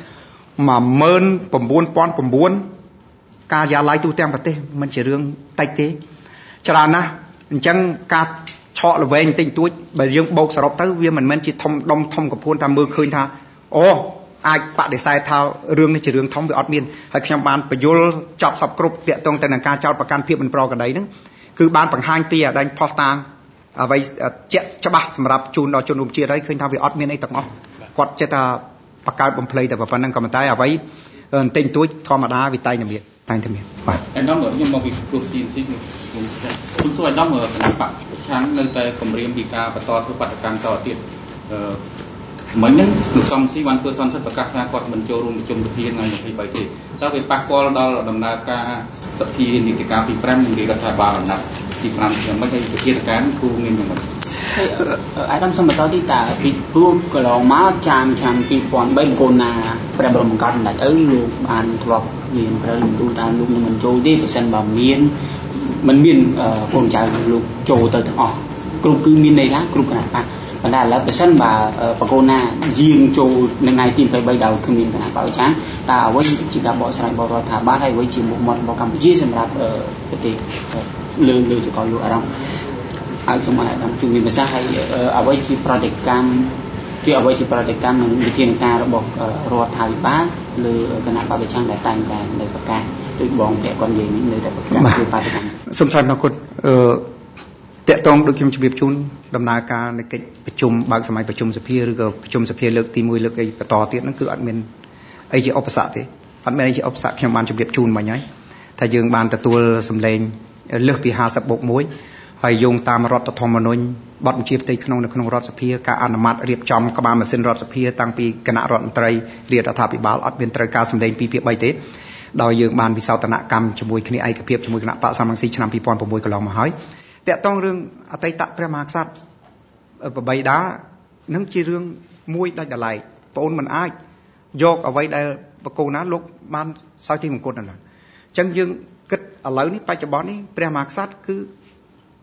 19009 ការិយាល័យទូទាំងប្រទេសមិនជារឿងតិចទេច្រើនណាស់អញ្ចឹងការឆក់ល្វែងបន្តិចបន្តួចបើយើងបូកសរុបទៅវាមិនមែនជាធំដុំធំកំពួនថាមើលឃើញថាអូអាចបដិសេធថារឿងនេះជារឿងធំវាអត់មានហើយខ្ញុំបានបញ្យល់ចប់សពគ្រប់តាក់ទងទៅនឹងការចោទប្រកាន់ភាពមិនប្រក្រតីហ្នឹងគឺបានបង្ហាញពីអដែងផុសតាងអ្វីជាក់ច្បាស់សម្រាប់ជូនដល់ជនរួមជាតិហើយឃើញថាវាអត់មានអីទាំងអស់គាត់ចេះថាបង្កើតបំភ្លៃតែប៉ុណ្្នឹងក៏ប៉ុន្តែអ្វីបន្តិចបន្តួចធម្មតាវាតែងតែមានបាទអាដាមខ្ញុំមកពីព្រោះ CNC ខ្ញុំសួរអាដាមគណៈបកខាងនៅតែគម្រាមពីការបន្តធ្វើបដកម្មតទៀតមិញហ្នឹងលោកសំស៊ីបានធ្វើសន្និសីទប្រកាសថាគាត់មិនចូលរួមប្រជុំសភាថ្ងៃ23ទេតើវាប៉ះពាល់ដល់ដំណើរការសភានីតិកាលទី5និងរដ្ឋាភិបាលអាណត្តិទី5យ៉ាងម៉េចហើយវិធានការគូមានយ៉ាងម៉េចអាដាមសូមបន្តទីតាពីព្រោះកន្លងមកឆ្នាំ2003កូនណាព្រះបរមកាត់សម្ដេចឪលោកបានធ្លាប់មានប្រតិទូថាលោកនឹងមិនចូលទេប្រសិនបើមានមិនមានកូនចៅលោកចូលទៅទាំងអស់គ្រប់គឺមានន័យថាគ្រប់គណៈបកប៉ុន្តែឥឡូវប្រសិនបើបកូនណាយាងចូលនៅថ្ងៃទី23ដោយគ្មានគណៈបកប្រឆាំងតើអ្វីជាការបកស្រាយរបស់រដ្ឋាភិបាលហើយអ្វីជាមុខមាត់របស់កម្ពុជាសម្រាប់ប្រទេសលើសកលលោកអារម្មណ៍ឲ្យសូមឲ្យអាដាមជួយមានភាសាហើយអ្វីជាប្រតិកម្មនិងវិធានការរបស់រដ្ឋាភិបាលលើគណៈបកប្រឆាំងដែលតែងតែនៅប្រកាសដូចបងតែគាត់និយាយនេះនៅតែប្រកាសគឺបាតកម្មសូមថ្លែងអរគុណតាក់ទងដូចខ្ញុំជម្រាបជូនដំណើរការនៃកិច្ចប្រជុំបើកសម័យប្រជុំសភាឬក៏ប្រជុំសភាលើកទី1លើកអីបន្តទៀតហ្នឹងគឺអត់មានអីជាឧបសគ្គទេអត់មានអីជាឧបសគ្គខ្ញុំបានជម្រាបជូនមិញហើយថាយើងបានទទួលសម្លេងលើសពី50+1ហើយយោងតាមរដ្ឋធម្មនុញ្ញបទបញ្ជាផ្ទៃក្នុងនៅក្នុងរដ្ឋសភាការអនុម័តរៀបចំក្បាលម៉ាស៊ីនរដ្ឋសភាតាំងពីគណៈរដ្ឋមន្ត្រីរាជរដ្ឋាភិបាលអត់មានត្រូវការសម្លេង2ភាគ3ទេដោយយើងបានវិសោធនកម្មជាមួយគ្នាឯកភាពជាមួយគណៈបកសាមញ្ញស៊ីឆ្នាំ2006កន្លងមកហើយតាក់ទងរឿងអតីតព្រះមហាក្សត្រប្របីដានឹងជារឿងមួយដាច់ដライបងអូនមិនអាចយកអ្វីដែលបកគោណាលោកបានសោយទីមង្គលណាអញ្ចឹងយើងគិតឥឡូវនេះបច្ចុប្បន្ននេះព្រះមហាក្សត្រគឺ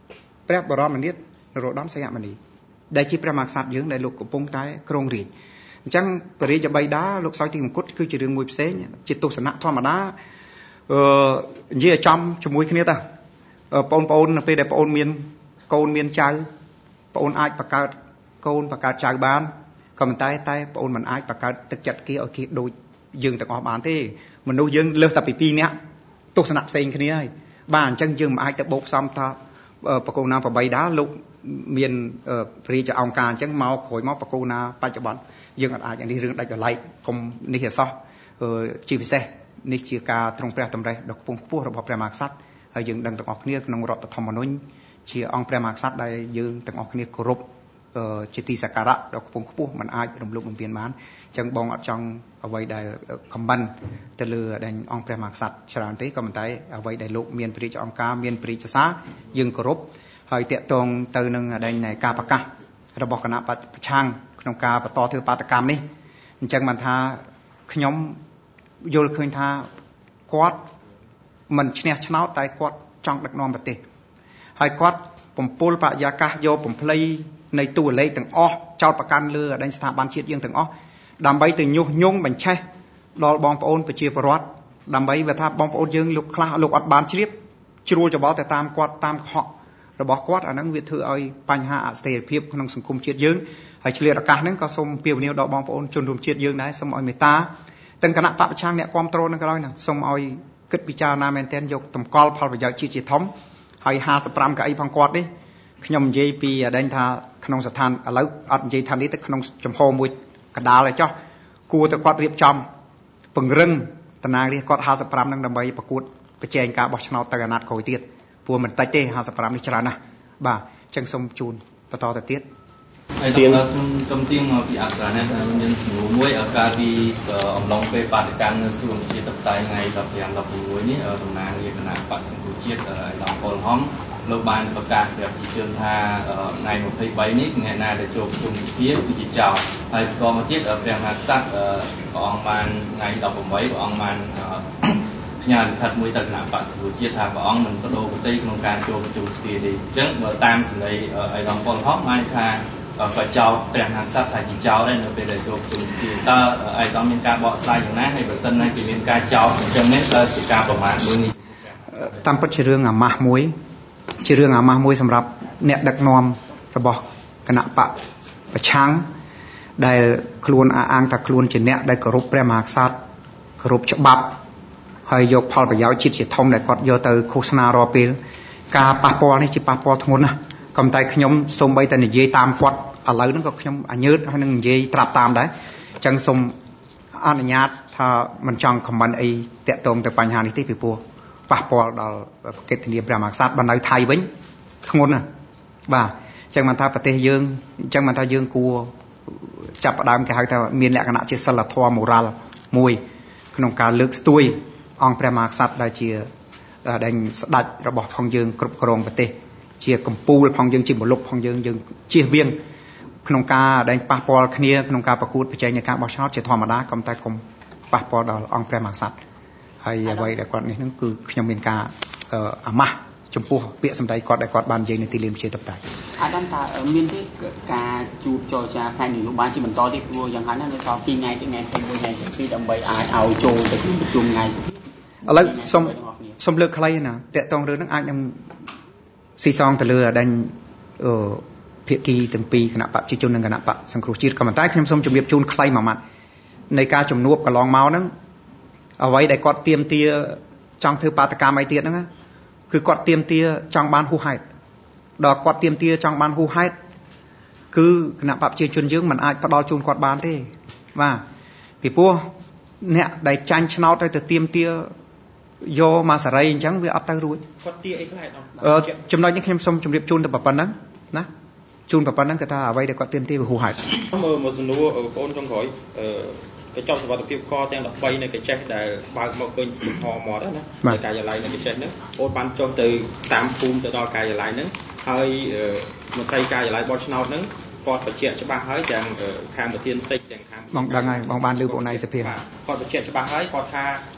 ព្រះបរមនាថនរោត្តមសីហមុនីដែលជាព្រះមហាក្សត្រយើងដែលលោកកំពុងតែគ្រងរាជ្យអញ្ចឹងបរិយាបៃតាលោកសោយទីមង្គតគឺជារឿងមួយផ្សេងជាទស្សនៈធម្មតានិយាយឲ្យចំជាមួយគ្នាតាបងប្អូននៅពេលដែលបងប្អូនមានកូនមានចៅបងប្អូនអាចបង្កើតកូនបង្កើតចៅបានក៏ប៉ុន្តែបងប្អូនមិនអាចបង្កើតទឹកចិត្តគេឲ្យគេដូចយើងទាំងអស់បានទេមនុស្សយើងលើសតែពី2នាក់ទស្សនៈផ្សេងគ្នាហើយបាទអញ្ចឹងយើងមិនអាចទៅបូកផ្សំថាបកូនណា8ដាលោកមានព្រះរាជអង្គការអញ្ចឹងមកក្រោយមកបកូនណាបច្ចុប្បន្នយើងអាចនេះរឿងដាច់ដោយឡែកកុំនេះអសោះជាពិសេសនេះជាការទ្រង់ព្រះតម្រេះដ៏ខ្ពង់ខ្ពស់របស់ព្រះមហាក្សត្រហើយយើងដឹងទាំងអស់គ្នាក្នុងរដ្ឋធម្មនុញ្ញជាអង្គព្រះមហាក្សត្រដែលយើងទាំងអស់គ្នាគោរពជាទីសក្ការៈដ៏ខ្ពង់ខ្ពស់មិនអាចរំលោភបំពានបានអញ្ចឹងបងអត់ចង់អ្វីដែលខមមិនទៅលើអង្គព្រះមហាក្សត្រច្រើនទេក៏ប៉ុន្តែអ្វីដែលលោកមានព្រះរាជអង្គការមានព្រះរាជសារយើងគោរពហើយតាក់ទងទៅនឹងការប្រកាសរបស់គណៈប្រឆាំងក្នុងការបន្តធ្វើបាតកម្មនេះអញ្ចឹងបានថាខ្ញុំយល់ឃើញថាគាត់មិនឈ្នះឆ្នោតតែគាត់ចង់ដឹកនាំប្រទេសហើយគាត់បំពុលបរិយាកាសយកបំភ្លៃនៃតួលេខទាំងអស់ចោតប្រកាន់លើស្ថាប័នជាតិយើងទាំងអស់ដើម្បីទៅញុះញង់បញ្ឆេះដល់បងប្អូនប្រជាពលរដ្ឋដើម្បីវាថាបងប្អូនយើងលោកខ្លះលោកអត់បានជ្រួលច្បល់តែតាមគាត់តាមកុហករបស់គាត់អាហ្នឹងវាធ្វើឲ្យបញ្ហាអស្ថិរភាពក្នុងសង្គមជាតិយើងហើយឆ្លៀតឱកាសហ្នឹងក៏សូមអំពាវនាវដល់បងប្អូនជនរួមជាតិយើងដែរសូមឲ្យមេត្តាទាំងគណៈបព្វប្រឆាំងអ្នកគ្រប់គ្រងនឹងក៏ដោយណាសូមឲ្យគិតពិចារណាមែនទែនយកតម្កល់ផលប្រយោជន៍ជាធំហើយ55កៅអីផងគាត់នេះខ្ញុំនិយាយពីថាក្នុងស្ថានឥឡូវអត់និយាយថានេះទៅក្នុងចំហមួយកដាលឲ្យចោះគួរតែគាត់រៀបចំពង្រឹងតំណាងរាស្ត្រគាត់55នឹងដើម្បីប្រកួតប្រជែងការបោះឆ្នោតទៅអាណត្តិក្រោយទៀតព្រោះមិនតិចទេ55នេះច្រើនណាស់បាទអញ្ចឹងសូមជូនបន្តទៅទៀតហើយដល់ខ្ញុំទៀងមកពីអក្សរនេះមានសំណួរមួយកាលពីអំឡុងពេលបាតកម្មនៅសួនជាតិបតៃថ្ងៃ15-16នេះតំណាងរាជគណៈបក្សសង្គ្រោះជាតិលោកពលហំលោកបានប្រកាសប្រាប់ប្រជាជនថាថ្ងៃ23នេះថ្ងៃណាដែលចូលប្រជុំសភាគឺជាចោលហើយបន្តមកទៀតព្រះមហាក្សត្រព្រះអង្គបានថ្ងៃ18ព្រះអង្គបានផ្ញើលិខិតមួយទៅគណៈបក្សសង្គ្រោះជាតិថាព្រះអង្គមិនបដូរប្រតិក្នុងការចូលប្រជុំសភាទេអញ្ចឹងបើតាមសេចក្តីឯកឧត្តមពលហំបានថាក៏ចោលព្រះមហាក្សត្រថាជាចោលដែរនៅពេលដែលចូលប្រជុំសភាតើឯកឧត្តមមានការបកស្រាយយ៉ាងណាហើយបើសិនណាជាមានការចោលអញ្ចឹងនេះតើជាការប្រមាថមួយនេះតាមពិតជារឿងអាម៉ាស់មួយជារឿងអាម៉ាស់មួយសម្រាប់អ្នកដឹកនាំរបស់គណៈបកប្រឆាំងដែលខ្លួនអះអាងថាខ្លួនជាអ្នកដែលគោរពព្រះមហាក្សត្រគោរពច្បាប់ហើយយកផលប្រយោជន៍ជាតិជាធំដែលគាត់យកទៅឃោសនារាល់ពេលការប៉ះពាល់នេះជាប៉ះពាល់ធ្ងន់ណាស់ក៏តែខ្ញុំសូមបីតែនិយាយតាមគាត់ឥឡូវហ្នឹងក៏ខ្ញុំអញើតហើយនឹងនិយាយត្រាប់តាមដែរអញ្ចឹងសូមអនុញ្ញាតថាមិនចង់ខមមិនអីតាក់ទងទៅបញ្ហានេះទេពីព្រោះប៉ះពាល់ដល់កិត្តិយសព្រះមហាក្សត្របើនៅថៃវិញធ្ងន់ណាស់បាទអញ្ចឹងបានថាប្រទេសយើងអញ្ចឹងបានថាយើងគួរចាប់ផ្ដើមគេហៅថាមានលក្ខណៈជាសិលធម៌មូរ៉ាល់មួយក្នុងការលើកស្ទួយអង្គព្រះមហាក្សត្រដែលជាដែលស្ដេចរបស់ផងយើងគ្រប់គ្រងប្រទេសជាកម្ពូលផងយើងជាមលុបផងយើងជៀសវាងក្នុងការដែលប៉ះពាល់គ្នាក្នុងការប្រកួតប្រជែងในការបោះឆ្នោតជាធម្មតាក៏តែកុំប៉ះពាល់ដល់អង្គព្រះមហាក្សត្រហើយអ្វីដែលគាត់នេះហ្នឹងគឺខ្ញុំមានការអាម៉ាស់ចំពោះពាក្យសម្ដីគាត់ដែលគាត់បាននិយាយនៅទីលានប្រជាធិបតេយ្យអាចបានថាមានទេការជួបចរចាផ្នែកនយោបាយជាបន្តទៀតព្រោះយ៉ាងហ្នឹងនៅសល់2ថ្ងៃទៅថ្ងៃទី1ថ្ងៃទី2ដើម្បីអាចឲ្យចូលទៅប្រជុំថ្ងៃសុខឥឡូវសូមលើកខ្លីណាតាក់ទងរឿងហ្នឹងអាចនឹងស៊ីសងទៅលើដែលភាគីទាំងពីរគណៈបកប្រជាជននិងគណៈបកសង្គ្រោះជាតិក៏ប៉ុន្តែខ្ញុំសូមជម្រាបជូនខ្លីមួយម៉ាត់នៃការជំនួបកន្លងមកហ្នឹងអ្វីដែលគាត់ទាមទារចង់ធ្វើបាតកម្មអីទៀតហ្នឹងគឺគាត់ទាមទារចង់បានហួសហេតុដល់គាត់ទាមទារចង់បានហួសហេតុគឺគណៈបកប្រជាជនយើងមិនអាចផ្ដល់ជូនគាត់បានទេបាទពីព្រោះអ្នកដែលចាញ់ឆ្នោតទៅទាមទារយកមកសេរីអញ្ចឹងវាអត់ទៅរួចគាត់ទាអីខ្លះចំណុចនេះខ្ញុំសូមជម្រាបជូនទៅប៉ុណ្ណឹងណាជូនប៉ុណ្ណឹងគឺថាអ្វីដែលគាត់ទាមទារវាហួសហេតុមកសំណួរបងប្អូនចុងក្រោយកញ្ចប់សុវត្ថិភាពកទាំង13នៅកញ្ចេះដែលបើកមកឃើញចំហមាត់ណានៅការិយាល័យនៅកញ្ចេះហ្នឹងបងបានចុះទៅតាមភូមិទៅដល់ការិយាល័យហ្នឹងហើយមន្ត្រីការិយាល័យបោះឆ្នោតហ្នឹងគាត់បញ្ជាក់ច្បាស់ហើយទាំងខាងប្រធានសិទ្ធទាំងខាងបងដឹងហើយបងបានលើពួកណៃសភាគាត់បញ្ជាក់ច្បាស់ហើយគាត់ថា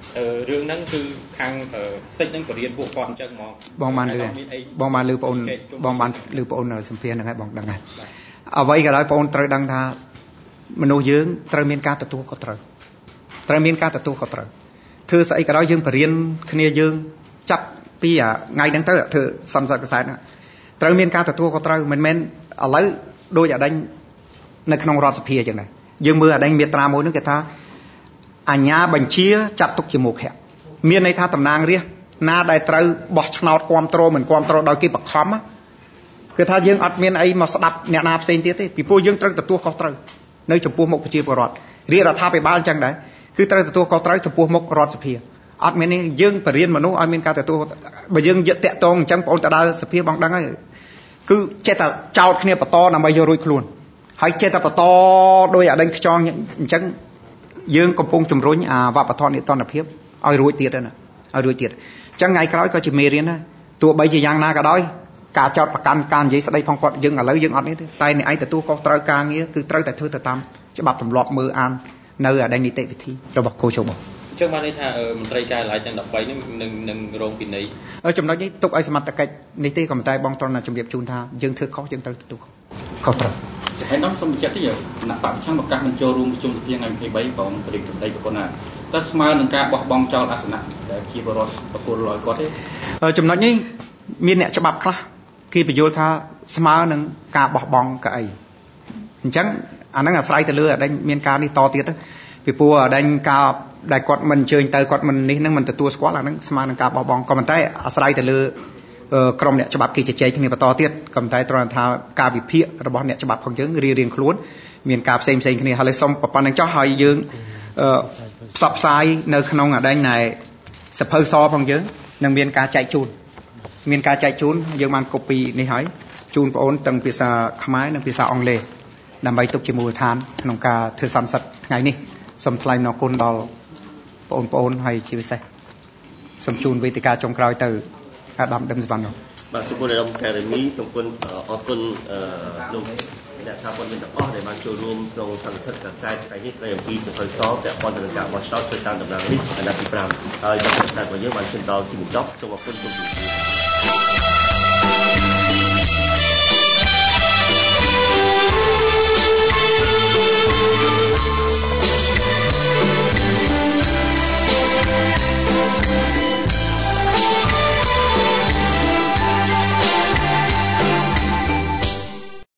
រឿងហ្នឹងគឺខាងសិចហ្នឹងបរៀនពួកគាត់អញ្ចឹងហ្មងបងបានលឺបងបានលឺបងសម្ភារហ្នឹងហើយបងដឹងហើយអ្វីក៏ដោយបងត្រូវដឹងថាមនុស្សយើងត្រូវមានការទទួលខុសត្រូវមានការទទួលខុសត្រូវធ្វើស្អីក៏ដោយយើងបរៀនគ្នាយើងចាប់ពីថ្ងៃហ្នឹងទៅធ្វើសំសកសែតត្រូវមានការទទួលខុសត្រូវមិនមែនឥឡូវដូចអាដេញនៅក្នុងរដ្ឋសភាអញ្ចឹងដែរយើងមើលអាដេញមាត្រាមួយហ្នឹងគេថាអញ្ញាបញ្ជាចាត់ទុកជាមុខៈមានន័យថាតំណាងរាស្ត្រណាដែលត្រូវបោះឆ្នោតគ្រប់គ្រងមិនគ្រប់គ្រងដោយគេបខំគឺថាយើងអត់មានអីមកស្ដាប់អ្នកណាផ្សេងទៀតទេពីព្រោះយើងត្រូវទទួលខុសត្រូវនៅចំពោះមុខប្រជាពលរដ្ឋរាជរដ្ឋាភិបាលអញ្ចឹងដែរគឺត្រូវទទួលខុសត្រូវចំពោះមុខរដ្ឋសភាអត់មានយើងបរៀនមនុស្សឲ្យមានការទទួលបើយើងយកតាក់តងអញ្ចឹងបងប្អូនទៅដើរសភាបងដឹងហើយគឺចេះតែចោតគ្នាបន្តដើម្បីយករួចខ្លួនហើយចេះតែបន្តដោយអាដេញខ្យងអញ្ចឹងយើងកំពុងជំរុញអាវប្បធម៌នីតិភាពឲ្យរួចទៀតណាឲ្យរួចទៀតអញ្ចឹងថ្ងៃក្រោយក៏ជាមេរៀនដែរទោះបីជាយ៉ាងណាក៏ដោយការចោតប្រកាន់ការនិយាយស្ដីផងគាត់យើងឥឡូវយើងអត់នេះទេតែអ្នកឯងទទួលខុសត្រូវការងារគឺត្រូវតែធ្វើទៅតាមច្បាប់ទម្លាប់មើលអាននៅអាដេញនីតិវិធីរបស់គោជបអញ្ចឹងបានន័យថាមន្ត្រីការឡាយទាំង13នេះនឹងរងពិន័យចំណុចនេះទុកឲ្យសមត្ថកិច្ចនេះទេក៏ប៉ុន្តែបងត្រង់ណាជំរាបជូនថាយើងធ្វើខុសយើងត្រូវទទួលខុសត្រូវហើយខ្ញុំសូមបញ្ជាក់តិចគណៈបព្វឆាំប្រកាសបញ្ចូលរួមប្រជុំសភាថ្ងៃ23បងប្រតិបត្តិប្រពន្ធណាតើស្មើនឹងការបោះបង់ចោលអាសនៈដែលជាបរិវត្តប្រគល់ឲ្យគាត់ទេចំណុចនេះមានអ្នកច្បាប់ខ្លះគេបញ្យល់ថាស្មើនឹងការបោះបង់កៅអីអញ្ចឹងអាហ្នឹងអាស្រ័យទៅលើអាដេញមានការនេះតទៀតពីព្រោះអាដេញការដែលគាត់មិនអញ្ជើញទៅគាត់មិននេះហ្នឹងមិនទទួលស្គាល់អាហ្នឹងស្មើនឹងការបោះបង់ក៏ប៉ុន្តែអាស្រ័យទៅលើក្រុមអ្នកច្បាប់គេជជែកគ្នាបន្តទៀតក៏ប៉ុន្តែត្រង់ថាការវិភាគរបស់អ្នកច្បាប់ของយើងរៀងខ្លួនមានការផ្សេងគ្នាហើយសូមប៉ុណ្្នឹងចោះហើយយើងផ្សព្វផ្សាយនៅក្នុងអាដេញណែសភៅសផងយើងនឹងមានការចែកជូនយើងបានកូពីនេះហើយជូនបងប្អូនទាំងភាសាខ្មែរនិងភាសាអង់គ្លេសដើម្បីទុកជាមូលដ្ឋានក្នុងការធ្វើសន្និសីទថ្ងៃនេះសូមថ្លែងអំណរគុណដល់បងប្អូនហើយជាពិសេសសូមជូនវេទិកាចុងក្រោយទៅអាដាមដឹមសវណ្ណបាទសូមអរគុណកែរមីសូមអរគុណលោកអ្នកថាព័ត៌មានទាំងអស់ដែលបានចូលរួមក្នុងសន្និសីទកាសែតថ្ងៃនេះស្ដីអំពីសភៅសពាក់ព័ន្ធទៅនឹងការបោះឆ្នោតតាមដំណើរនេះអាណត្តិទី5ហើយដល់កាសែតរបស់យើងបានឈានដល់ទីបញ្ចប់សូមអរគុណសូមជម្រាបលា